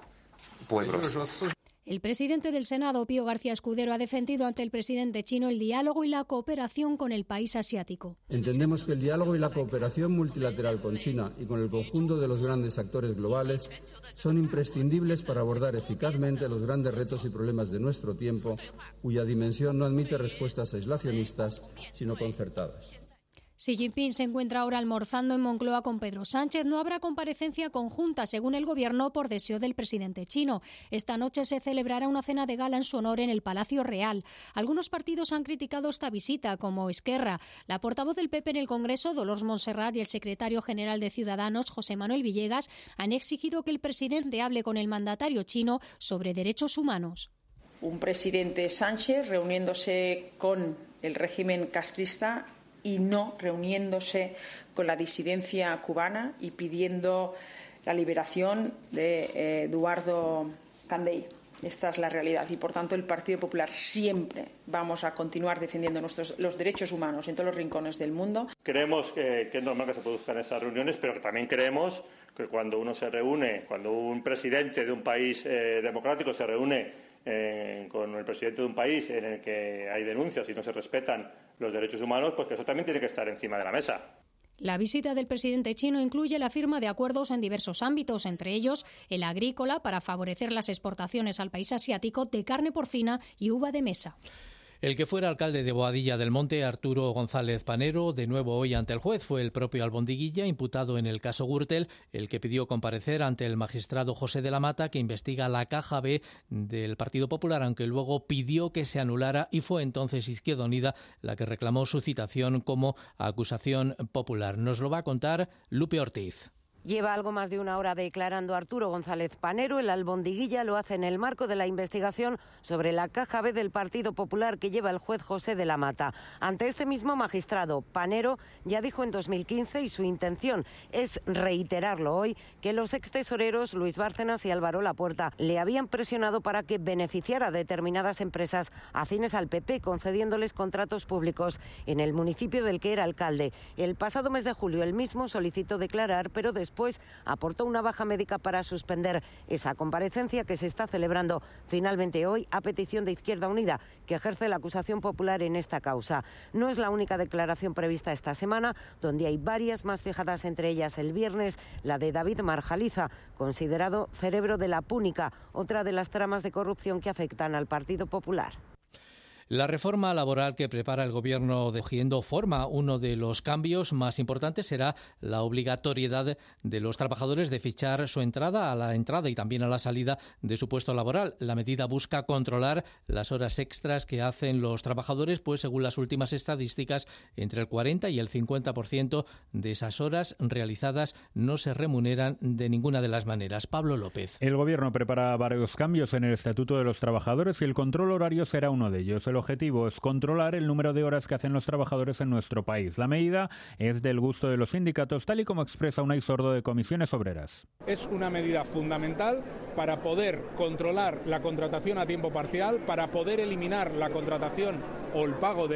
pueblos. El presidente del Senado, Pío García Escudero, ha defendido ante el presidente chino el diálogo y la cooperación con el país asiático. Entendemos que el diálogo y la cooperación multilateral con China y con el conjunto de los grandes actores globales son imprescindibles para abordar eficazmente los grandes retos y problemas de nuestro tiempo, cuya dimensión no admite respuestas aislacionistas, sino concertadas. Xi Jinping se encuentra ahora almorzando en Moncloa con Pedro Sánchez. No habrá comparecencia conjunta, según el Gobierno, por deseo del presidente chino. Esta noche se celebrará una cena de gala en su honor en el Palacio Real. Algunos partidos han criticado esta visita, como Esquerra. La portavoz del PP en el Congreso, Dolors Montserrat, y el secretario general de Ciudadanos, José Manuel Villegas, han exigido que el presidente hable con el mandatario chino sobre derechos humanos. Un presidente Sánchez reuniéndose con el régimen castrista y no reuniéndose con la disidencia cubana y pidiendo la liberación de Eduardo Candel. Esta es la realidad y, por tanto, el Partido Popular siempre vamos a continuar defendiendo los derechos humanos en todos los rincones del mundo. Creemos que es normal que se produzcan esas reuniones, pero también creemos que cuando uno se reúne, cuando un presidente de un país democrático se reúne con el presidente de un país en el que hay denuncias y no se respetan los derechos humanos, pues que eso también tiene que estar encima de la mesa. La visita del presidente chino incluye la firma de acuerdos en diversos ámbitos, entre ellos el agrícola, para favorecer las exportaciones al país asiático de carne porcina y uva de mesa. El que fuera alcalde de Boadilla del Monte, Arturo González Panero, de nuevo hoy ante el juez, fue el propio Albondiguilla, imputado en el caso Gürtel, el que pidió comparecer ante el magistrado José de la Mata, que investiga la caja B del Partido Popular, aunque luego pidió que se anulara, y fue entonces Izquierda Unida la que reclamó su citación como acusación popular. Nos lo va a contar Lupe Ortiz. Lleva algo más de una hora declarando Arturo González Panero. El Albondiguilla lo hace en el marco de la investigación sobre la caja B del Partido Popular que lleva el juez José de la Mata. Ante este mismo magistrado, Panero ya dijo en 2015, y su intención es reiterarlo hoy, que los extesoreros Luis Bárcenas y Álvaro Lapuerta le habían presionado para que beneficiara a determinadas empresas afines al PP, concediéndoles contratos públicos en el municipio del que era alcalde. El pasado mes de julio el mismo solicitó declarar, pero después aportó una baja médica para suspender esa comparecencia que se está celebrando finalmente hoy a petición de Izquierda Unida, que ejerce la acusación popular en esta causa. No es la única declaración prevista esta semana, donde hay varias más fijadas, entre ellas el viernes la de David Marjaliza, considerado cerebro de la Púnica, otra de las tramas de corrupción que afectan al Partido Popular. La reforma laboral que prepara el Gobierno cogiendo forma. Uno de los cambios más importantes será la obligatoriedad de los trabajadores de fichar su entrada a la entrada y también a la salida de su puesto laboral. La medida busca controlar las horas extras que hacen los trabajadores, pues según las últimas estadísticas, entre el 40 y el 50% de esas horas realizadas no se remuneran de ninguna de las maneras. Pablo López. El Gobierno prepara varios cambios en el Estatuto de los Trabajadores y el control horario será uno de ellos. El objetivo es controlar el número de horas que hacen los trabajadores en nuestro país. La medida es del gusto de los sindicatos, tal y como expresa Unai Sordo de Comisiones Obreras. Es una medida fundamental para poder controlar la contratación a tiempo parcial, para poder eliminar la contratación o el pago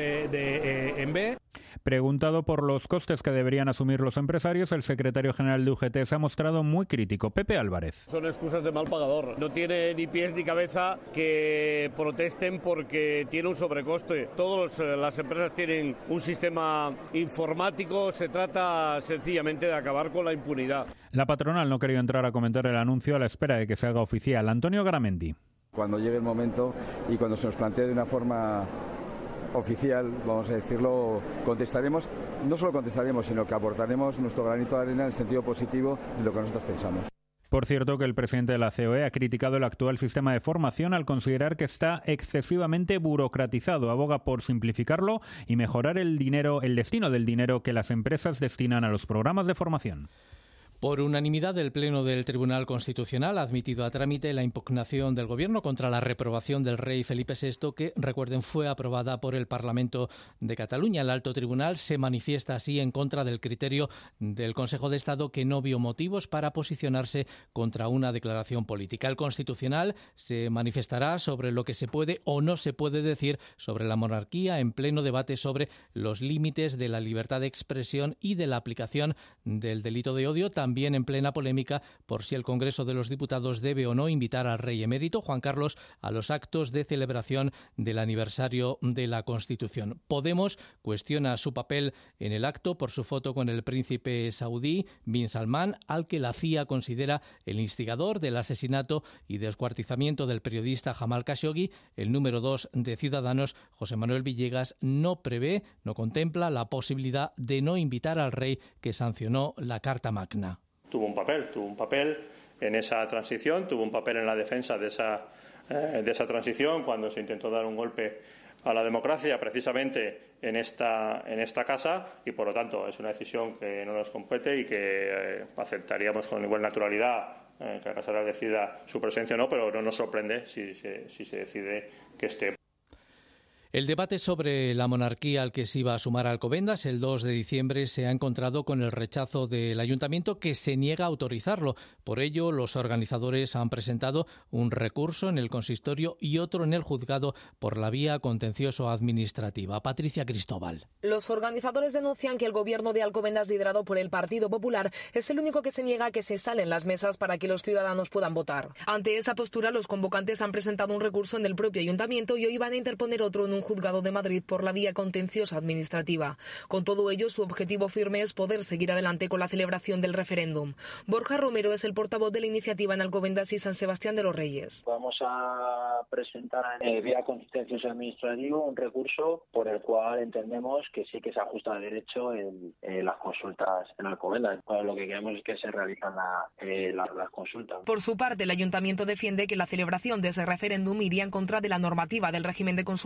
en B. Preguntado por los costes que deberían asumir los empresarios, el secretario general de UGT se ha mostrado muy crítico. Pepe Álvarez. Son excusas de mal pagador. No tiene ni pies ni cabeza que protesten porque tiene un sobrecoste. Todas las empresas tienen un sistema informático. Se trata sencillamente de acabar con la impunidad. La patronal no quería entrar a comentar el anuncio a la espera de que se haga oficial. Antonio Garamendi. Cuando llegue el momento y cuando se nos plantee de una forma oficial, vamos a decirlo, contestaremos, no solo contestaremos, sino que aportaremos nuestro granito de arena en el sentido positivo de lo que nosotros pensamos. Por cierto, que el presidente de la COE ha criticado el actual sistema de formación al considerar que está excesivamente burocratizado. Aboga por simplificarlo y mejorar el destino del dinero que las empresas destinan a los programas de formación. Por unanimidad, el Pleno del Tribunal Constitucional ha admitido a trámite la impugnación del Gobierno contra la reprobación del rey Felipe VI, que, recuerden, fue aprobada por el Parlamento de Cataluña. El Alto Tribunal se manifiesta así en contra del criterio del Consejo de Estado, que no vio motivos para posicionarse contra una declaración política. El Constitucional se manifestará sobre lo que se puede o no se puede decir sobre la monarquía en pleno debate sobre los límites de la libertad de expresión y de la aplicación del delito de odio, también en plena polémica por si el Congreso de los Diputados debe o no invitar al rey emérito Juan Carlos a los actos de celebración del aniversario de la Constitución. Podemos cuestiona su papel en el acto por su foto con el príncipe saudí Bin Salman, al que la CIA considera el instigador del asesinato y descuartizamiento del periodista Jamal Khashoggi. El número 2 de Ciudadanos, José Manuel Villegas, no contempla la posibilidad de no invitar al rey que sancionó la Carta Magna. Tuvo un papel en esa transición, tuvo un papel en la defensa de esa transición cuando se intentó dar un golpe a la democracia precisamente en esta casa, y por lo tanto es una decisión que no nos compete y que aceptaríamos con igual naturalidad que la Casa Real decida su presencia o no, pero no nos sorprende si se decide que esté. El debate sobre la monarquía al que se iba a sumar Alcobendas el 2 de diciembre se ha encontrado con el rechazo del ayuntamiento, que se niega a autorizarlo. Por ello, los organizadores han presentado un recurso en el consistorio y otro en el juzgado por la vía contencioso-administrativa. Patricia Cristóbal. Los organizadores denuncian que el gobierno de Alcobendas, liderado por el Partido Popular, es el único que se niega a que se instalen las mesas para que los ciudadanos puedan votar. Ante esa postura, los convocantes han presentado un recurso en el propio ayuntamiento y hoy van a interponer otro en un juzgado de Madrid por la vía contenciosa administrativa. Con todo ello, su objetivo firme es poder seguir adelante con la celebración del referéndum. Borja Romero es el portavoz de la iniciativa en Alcobendas y San Sebastián de los Reyes. Vamos a presentar vía contencioso administrativo un recurso por el cual entendemos que sí que se ajusta a derecho en las consultas en Alcobendas. Lo que queremos es que se realizan las consultas. Por su parte, el ayuntamiento defiende que la celebración de ese referéndum iría en contra de la normativa del régimen de consultas populares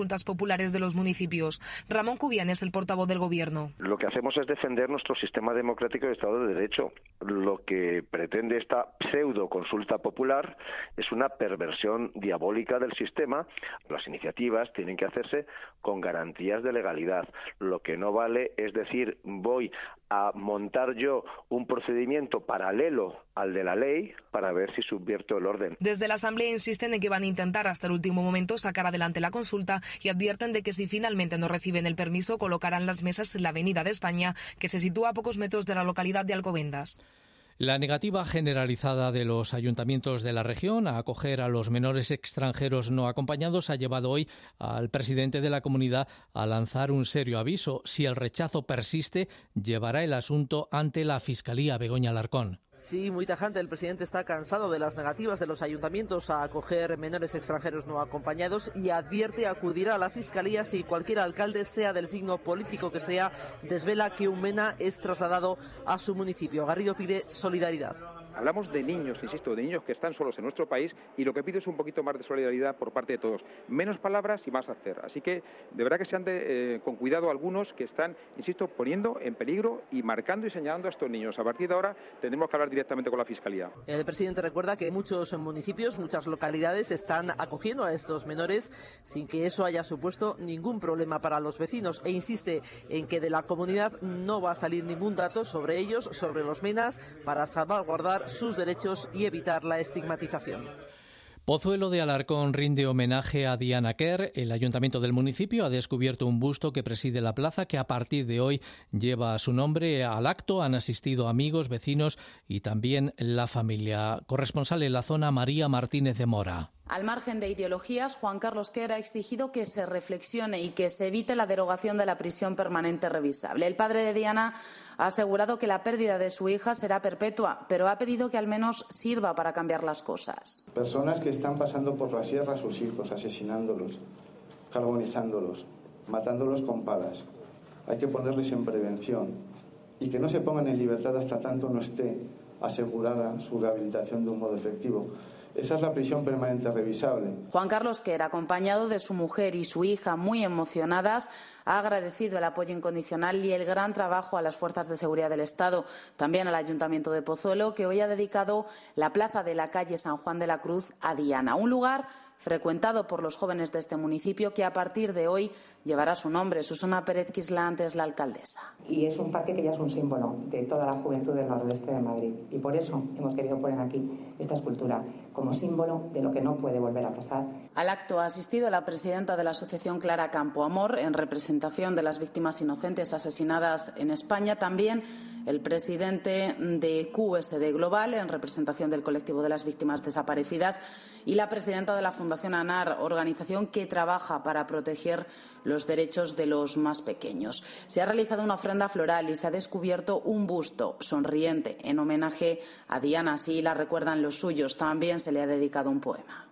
populares de los municipios. Ramón Cubián es el portavoz del Gobierno. Lo que hacemos es defender nuestro sistema democrático de Estado de Derecho. Lo que pretende esta pseudo consulta popular es una perversión diabólica del sistema. Las iniciativas tienen que hacerse con garantías de legalidad. Lo que no vale es decir, voy a montar yo un procedimiento paralelo al de la ley para ver si subvierto el orden. Desde la Asamblea insisten en que van a intentar hasta el último momento sacar adelante la consulta y advierten de que si finalmente no reciben el permiso colocarán las mesas en la Avenida de España, que se sitúa a pocos metros de la localidad de Alcobendas. La negativa generalizada de los ayuntamientos de la región a acoger a los menores extranjeros no acompañados ha llevado hoy al presidente de la comunidad a lanzar un serio aviso. Si el rechazo persiste, llevará el asunto ante la Fiscalía. Begoña Alarcón. Sí, muy tajante. El presidente está cansado de las negativas de los ayuntamientos a acoger menores extranjeros no acompañados y advierte acudirá a la Fiscalía si cualquier alcalde, sea del signo político que sea, desvela que un MENA es trasladado a su municipio. Garrido pide solidaridad. Hablamos de niños, insisto, de niños que están solos en nuestro país y lo que pido es un poquito más de solidaridad por parte de todos. Menos palabras y más hacer. Así que de verdad que se ande con cuidado algunos que están, insisto, poniendo en peligro y marcando y señalando a estos niños. A partir de ahora tendremos que hablar directamente con la Fiscalía. El presidente recuerda que muchos municipios, muchas localidades están acogiendo a estos menores sin que eso haya supuesto ningún problema para los vecinos e insiste en que de la comunidad no va a salir ningún dato sobre ellos, sobre los MENAs, para salvaguardar sus derechos y evitar la estigmatización. Pozuelo de Alarcón rinde homenaje a Diana Kerr. El ayuntamiento del municipio ha descubierto un busto que preside la plaza que a partir de hoy lleva su nombre. Al acto han asistido amigos, vecinos y también la familia. Corresponsal en la zona, María Martínez de Mora. Al margen de ideologías, Juan Carlos Kerr ha exigido que se reflexione y que se evite la derogación de la prisión permanente revisable. El padre de Diana ha asegurado que la pérdida de su hija será perpetua, pero ha pedido que al menos sirva para cambiar las cosas. Personas que están pasando por la sierra a sus hijos, asesinándolos, carbonizándolos, matándolos con palas. Hay que ponerles en prevención y que no se pongan en libertad hasta tanto no esté asegurada su rehabilitación de un modo efectivo. Esa es la prisión permanente revisable. Juan Carlos Kerr, acompañado de su mujer y su hija muy emocionadas, ha agradecido el apoyo incondicional y el gran trabajo a las fuerzas de seguridad del Estado, también al Ayuntamiento de Pozuelo, que hoy ha dedicado la plaza de la calle San Juan de la Cruz a Diana, un lugar frecuentado por los jóvenes de este municipio que a partir de hoy llevará su nombre. Susana Pérez Quislante es la alcaldesa. Y es un parque que ya es un símbolo de toda la juventud del noroeste de Madrid y por eso hemos querido poner aquí esta escultura como símbolo de lo que no puede volver a pasar. Al acto ha asistido la presidenta de la asociación Clara Campoamor en representación de las víctimas inocentes asesinadas en España, también el presidente de QSD Global en representación del colectivo de las víctimas desaparecidas y la presidenta de la Fundación ANAR, organización que trabaja para proteger los derechos de los más pequeños. Se ha realizado una ofrenda floral y se ha descubierto un busto sonriente en homenaje a Diana, así la recuerdan los suyos. También se le ha dedicado un poema.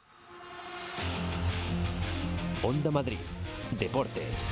Onda Madrid, Deportes.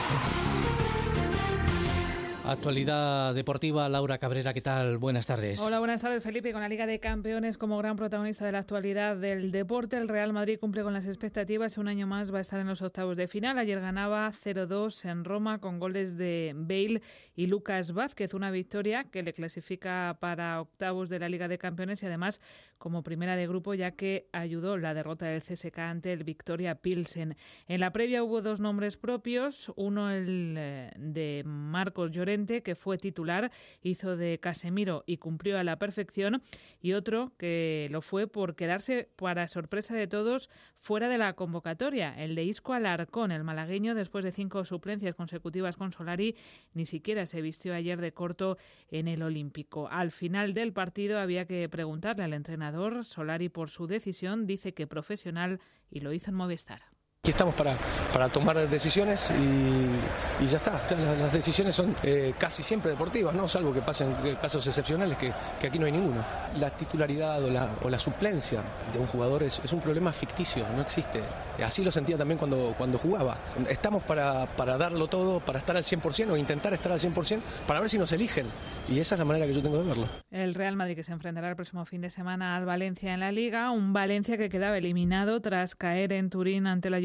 Actualidad deportiva, Laura Cabrera, ¿qué tal? Buenas tardes. Hola, buenas tardes, Felipe. Con la Liga de Campeones como gran protagonista de la actualidad del deporte, el Real Madrid cumple con las expectativas. Un año más va a estar en los octavos de final. Ayer ganaba 0-2 en Roma con goles de Bale y Lucas Vázquez. Una victoria que le clasifica para octavos de la Liga de Campeones y además como primera de grupo, ya que ayudó la derrota del CSKA ante el Victoria Pilsen. En la previa hubo dos nombres propios. Uno el de Marcos Llorente, que fue titular, hizo de Casemiro y cumplió a la perfección, y otro que lo fue por quedarse, para sorpresa de todos, fuera de la convocatoria, el de Isco Alarcón. El malagueño, después de 5 suplencias consecutivas con Solari, ni siquiera se vistió ayer de corto en el Olímpico. Al final del partido había que preguntarle al entrenador. Solari, por su decisión, dice que profesional, y lo hizo en Movistar. Aquí estamos para tomar decisiones y ya está. Las decisiones son casi siempre deportivas, ¿no? Salvo que pasen casos excepcionales que aquí no hay ninguno. La titularidad o la suplencia de un jugador es un problema ficticio, no existe. Así lo sentía también cuando jugaba. Estamos para darlo todo, para estar al 100% o intentar estar al 100% para ver si nos eligen. Y esa es la manera que yo tengo de verlo. El Real Madrid, que se enfrentará el próximo fin de semana al Valencia en la Liga. Un Valencia que quedaba eliminado tras caer en Turín ante la Juventus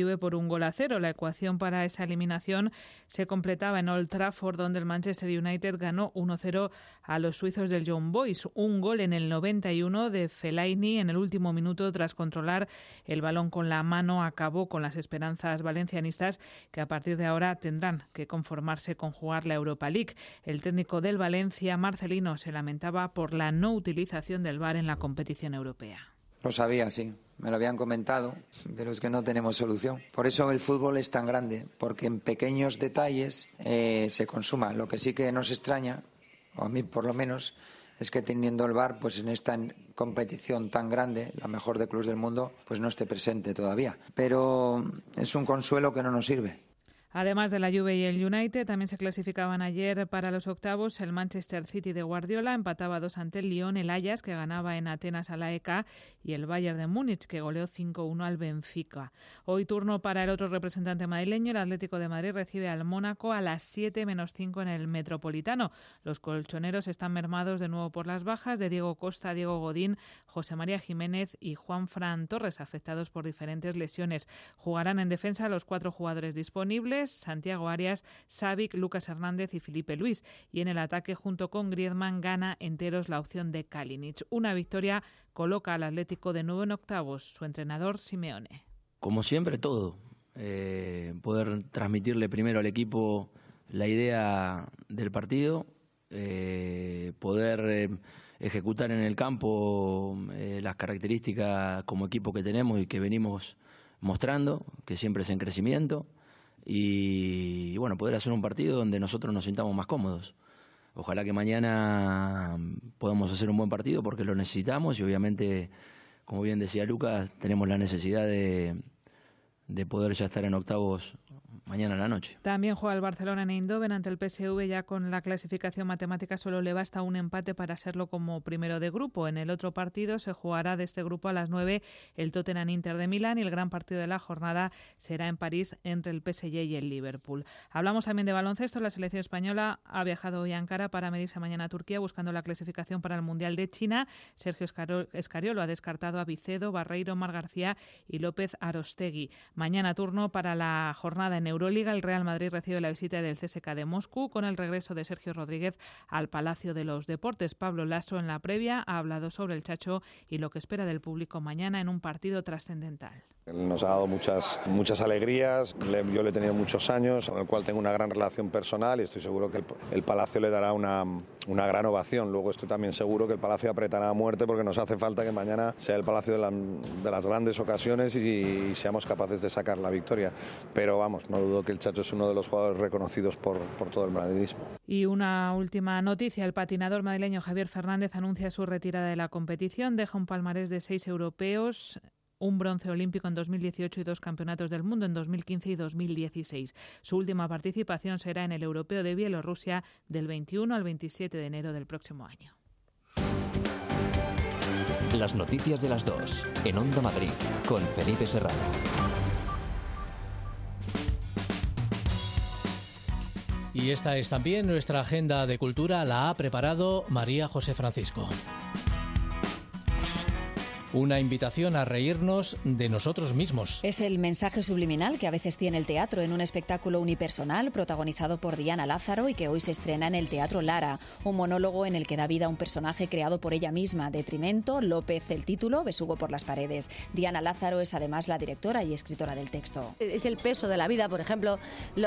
Juve por 1-0. La ecuación para esa eliminación se completaba en Old Trafford, donde el Manchester United ganó 1-0 a los suizos del Young Boys. Un gol en el 91 de Fellaini en el último minuto, tras controlar el balón con la mano, acabó con las esperanzas valencianistas, que a partir de ahora tendrán que conformarse con jugar la Europa League. El técnico del Valencia, Marcelino, se lamentaba por la no utilización del VAR en la competición europea. Lo sabía, sí. Me lo habían comentado, pero es que no tenemos solución. Por eso el fútbol es tan grande, porque en pequeños detalles se consuma. Lo que sí que nos extraña, o a mí por lo menos, es que teniendo el VAR, pues en esta competición tan grande, la mejor de clubes del mundo, pues no esté presente todavía. Pero es un consuelo que no nos sirve. Además de la Juve y el United, también se clasificaban ayer para los octavos el Manchester City de Guardiola, empataba 2 ante el Lyon, el Ajax, que ganaba en Atenas a la EK, y el Bayern de Múnich, que goleó 5-1 al Benfica. Hoy turno para el otro representante madrileño, el Atlético de Madrid recibe al Mónaco a las 7:05 en el Metropolitano. Los colchoneros están mermados de nuevo por las bajas de Diego Costa, Diego Godín, José María Jiménez y Juanfran Torres, afectados por diferentes lesiones. Jugarán en defensa los 4 jugadores disponibles: Santiago Arias, Savic, Lucas Hernández y Felipe Luis. Y en el ataque, junto con Griezmann, gana enteros la opción de Kalinic. Una victoria coloca al Atlético de nuevo en octavos. Su entrenador, Simeone. Como siempre, todo. Poder transmitirle primero al equipo la idea del partido, poder ejecutar en el campo las características como equipo que tenemos y que venimos mostrando, que siempre es en crecimiento. Y bueno, poder hacer un partido donde nosotros nos sintamos más cómodos. Ojalá que mañana podamos hacer un buen partido, porque lo necesitamos, y obviamente, como bien decía Lucas, tenemos la necesidad de poder ya estar en octavos mañana a la noche. También juega el Barcelona en Eindhoven ante el PSV. Ya con la clasificación matemática solo le basta un empate para serlo como primero de grupo. En el otro partido se jugará de este grupo a las 9 el Tottenham Inter de Milán, y el gran partido de la jornada será en París entre el PSG y el Liverpool. Hablamos también de baloncesto. La selección española ha viajado hoy a Ankara para medirse mañana a Turquía, buscando la clasificación para el Mundial de China. Sergio Escariolo ha descartado a Vicedo, Barreiro, Mar García y López Arostegui. Mañana turno para la jornada en Euroliga. El Real Madrid recibe la visita del CSKA de Moscú, con el regreso de Sergio Rodríguez al Palacio de los Deportes. Pablo Lasso, en la previa, ha hablado sobre el Chacho y lo que espera del público mañana en un partido trascendental. Nos ha dado muchas alegrías. Yo le he tenido muchos años, con el cual tengo una gran relación personal, y estoy seguro que el Palacio le dará una gran ovación. Luego estoy también seguro que el Palacio apretará a muerte, porque nos hace falta que mañana sea el Palacio de las grandes ocasiones y seamos capaces de sacar la victoria. Pero vamos, no dudo que el Chacho es uno de los jugadores reconocidos por todo el madridismo. Y una última noticia: el patinador madrileño Javier Fernández anuncia su retirada de la competición. Deja un palmarés de 6 europeos, un bronce olímpico en 2018 y 2 campeonatos del mundo en 2015 y 2016. Su última participación será en el Europeo de Bielorrusia del 21 al 27 de enero del próximo año. Las noticias de las 2 en Onda Madrid con Felipe Serrano. Y esta es también nuestra agenda de cultura. La ha preparado María José Francisco. Una invitación a reírnos de nosotros mismos. Es el mensaje subliminal que a veces tiene el teatro en un espectáculo unipersonal protagonizado por Diana Lázaro y que hoy se estrena en el Teatro Lara. Un monólogo en el que da vida a un personaje creado por ella misma. Detrimento, López el título, besugo por las paredes. Diana Lázaro es además la directora y escritora del texto. Es el peso de la vida, por ejemplo,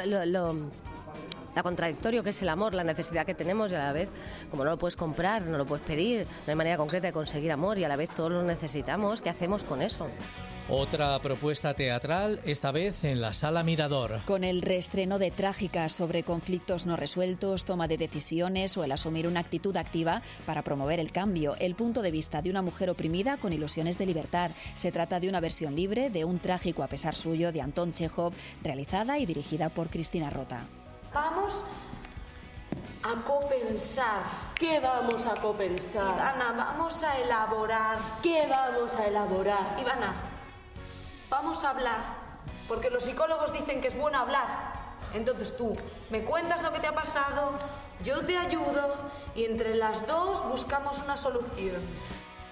la contradictorio que es el amor, la necesidad que tenemos, y a la vez, como no lo puedes comprar, no lo puedes pedir, no hay manera concreta de conseguir amor, y a la vez todos lo necesitamos. ¿Qué hacemos con eso? Otra propuesta teatral, esta vez en la Sala Mirador. Con el reestreno de Trágicas, sobre conflictos no resueltos, toma de decisiones o el asumir una actitud activa para promover el cambio. El punto de vista de una mujer oprimida con ilusiones de libertad. Se trata de una versión libre de Un trágico a pesar suyo de Antón Chekhov, realizada y dirigida por Cristina Rota. Vamos a copensar. ¿Qué vamos a copensar? Ivana, vamos a elaborar. ¿Qué vamos a elaborar? Ivana, vamos a hablar, porque los psicólogos dicen que es bueno hablar. Entonces tú me cuentas lo que te ha pasado, yo te ayudo y entre las dos buscamos una solución.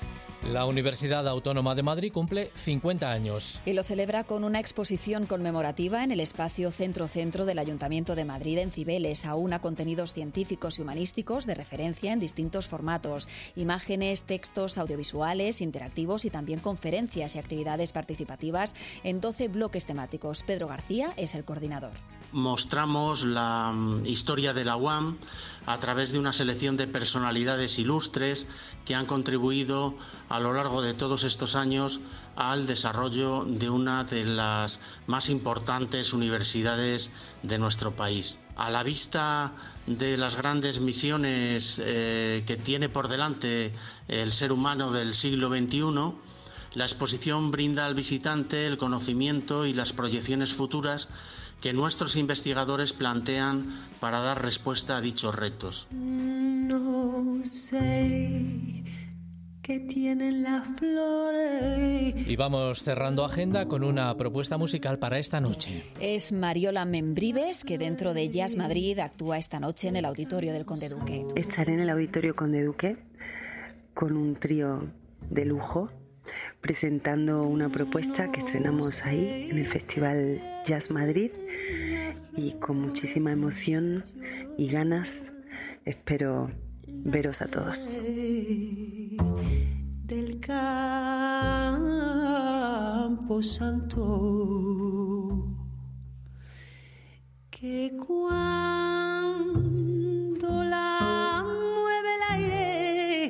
La Universidad Autónoma de Madrid cumple 50 años. Y lo celebra con una exposición conmemorativa en el espacio Centro-Centro del Ayuntamiento de Madrid en Cibeles. Aúna contenidos científicos y humanísticos de referencia en distintos formatos. Imágenes, textos, audiovisuales, interactivos y también conferencias y actividades participativas en 12 bloques temáticos. Pedro García es el coordinador. Mostramos la historia de la UAM a través de una selección de personalidades ilustres que han contribuido a lo largo de todos estos años al desarrollo de una de las más importantes universidades de nuestro país. A la vista de las grandes misiones que tiene por delante el ser humano del siglo XXI, la exposición brinda al visitante el conocimiento y las proyecciones futuras que nuestros investigadores plantean para dar respuesta a dichos retos. No sé qué tienen las flores. Y vamos cerrando agenda con una propuesta musical para esta noche. Es Mariola Membrives, que dentro de Jazz Madrid actúa esta noche en el Auditorio del Conde Duque. Estaré en el Auditorio Conde Duque con un trío de lujo, presentando una propuesta que estrenamos ahí en el Festival Jazz Madrid, y con muchísima emoción y ganas espero veros a todos. Del Campo Santo, que cuando la mueve el aire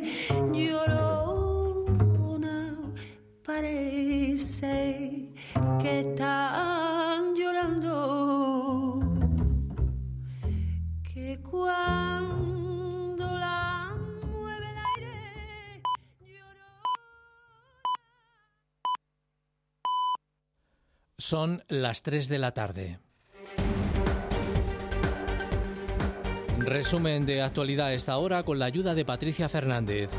llorona, parece que están llorando, que cuando la mueve el aire Son las 3 de la tarde. Resumen de actualidad a esta hora con la ayuda de Patricia Fernández.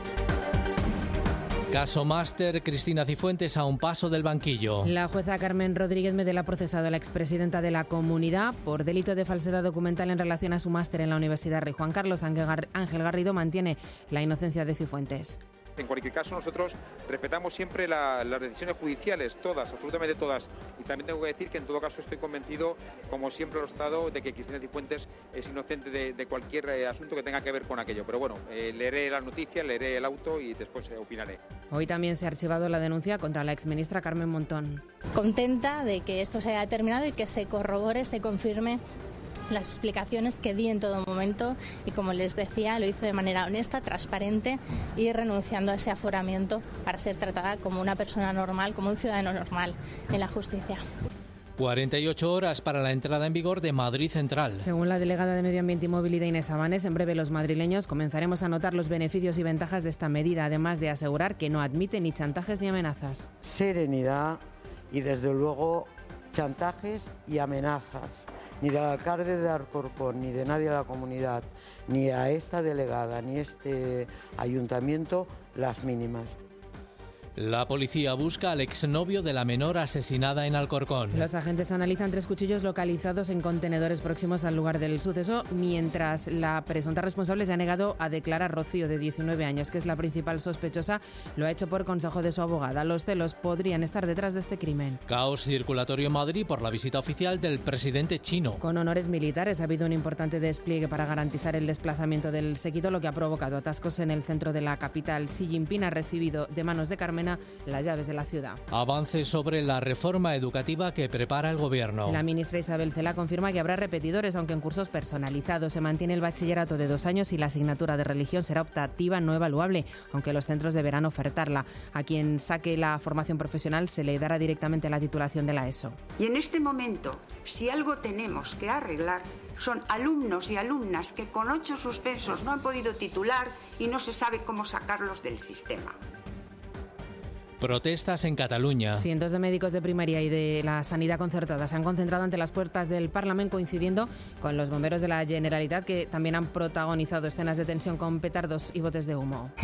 Caso Máster, Cristina Cifuentes a un paso del banquillo. La jueza Carmen Rodríguez Medel ha procesado a la expresidenta de la Comunidad por delito de falsedad documental en relación a su máster en la Universidad Rey Juan Carlos. Ángel Garrido mantiene la inocencia de Cifuentes. En cualquier caso, nosotros respetamos siempre las decisiones judiciales, todas, absolutamente todas. Y también tengo que decir que en todo caso estoy convencido, como siempre lo he estado, de que Cristina Cifuentes es inocente de cualquier asunto que tenga que ver con aquello. Pero bueno, leeré las noticias, leeré el auto y después opinaré. Hoy también se ha archivado la denuncia contra la exministra Carmen Montón. Contenta de que esto se haya terminado y que se corrobore, se confirme las explicaciones que di en todo momento, y como les decía, lo hice de manera honesta, transparente y renunciando a ese aforamiento para ser tratada como una persona normal, como un ciudadano normal en la justicia. 48 horas para la entrada en vigor de Madrid Central. Según la delegada de Medio Ambiente y Movilidad Inés Abanés, en breve los madrileños comenzaremos a notar los beneficios y ventajas de esta medida, además de asegurar que no admite ni chantajes ni amenazas. Serenidad y desde luego chantajes y amenazas. Ni del alcalde de Alcorcón, ni de nadie de la comunidad, ni a esta delegada, ni este ayuntamiento, las mínimas. La policía busca al exnovio de la menor asesinada en Alcorcón. Los agentes analizan 3 cuchillos localizados en contenedores próximos al lugar del suceso, mientras la presunta responsable se ha negado a declarar. Rocío, de 19 años, que es la principal sospechosa, lo ha hecho por consejo de su abogada. Los celos podrían estar detrás de este crimen. Caos circulatorio en Madrid por la visita oficial del presidente chino. Con honores militares ha habido un importante despliegue para garantizar el desplazamiento del séquito, lo que ha provocado atascos en el centro de la capital. Xi Jinping ha recibido de manos de Carmena las llaves de la ciudad. Avance sobre la reforma educativa que prepara el Gobierno. La ministra Isabel Celaá confirma que habrá repetidores, aunque en cursos personalizados. Se mantiene el bachillerato de 2 años y la asignatura de religión será optativa, no evaluable, aunque los centros deberán ofertarla. A quien saque la formación profesional se le dará directamente la titulación de la ESO. Y en este momento, si algo tenemos que arreglar, son alumnos y alumnas que con 8 suspensos no han podido titular y no se sabe cómo sacarlos del sistema. Protestas en Cataluña. Cientos de médicos de primaria y de la sanidad concertada se han concentrado ante las puertas del Parlamento, coincidiendo con los bomberos de la Generalitat, que también han protagonizado escenas de tensión con petardos y botes de humo.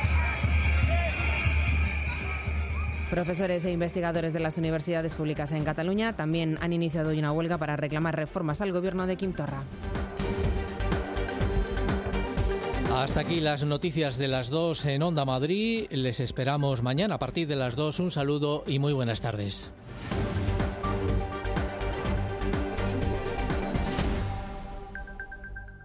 Profesores e investigadores de las universidades públicas en Cataluña también han iniciado hoy una huelga para reclamar reformas al gobierno de Quim Torra. Hasta aquí las noticias de las 2 en Onda Madrid. Les esperamos mañana a partir de las 2. Un saludo y muy buenas tardes.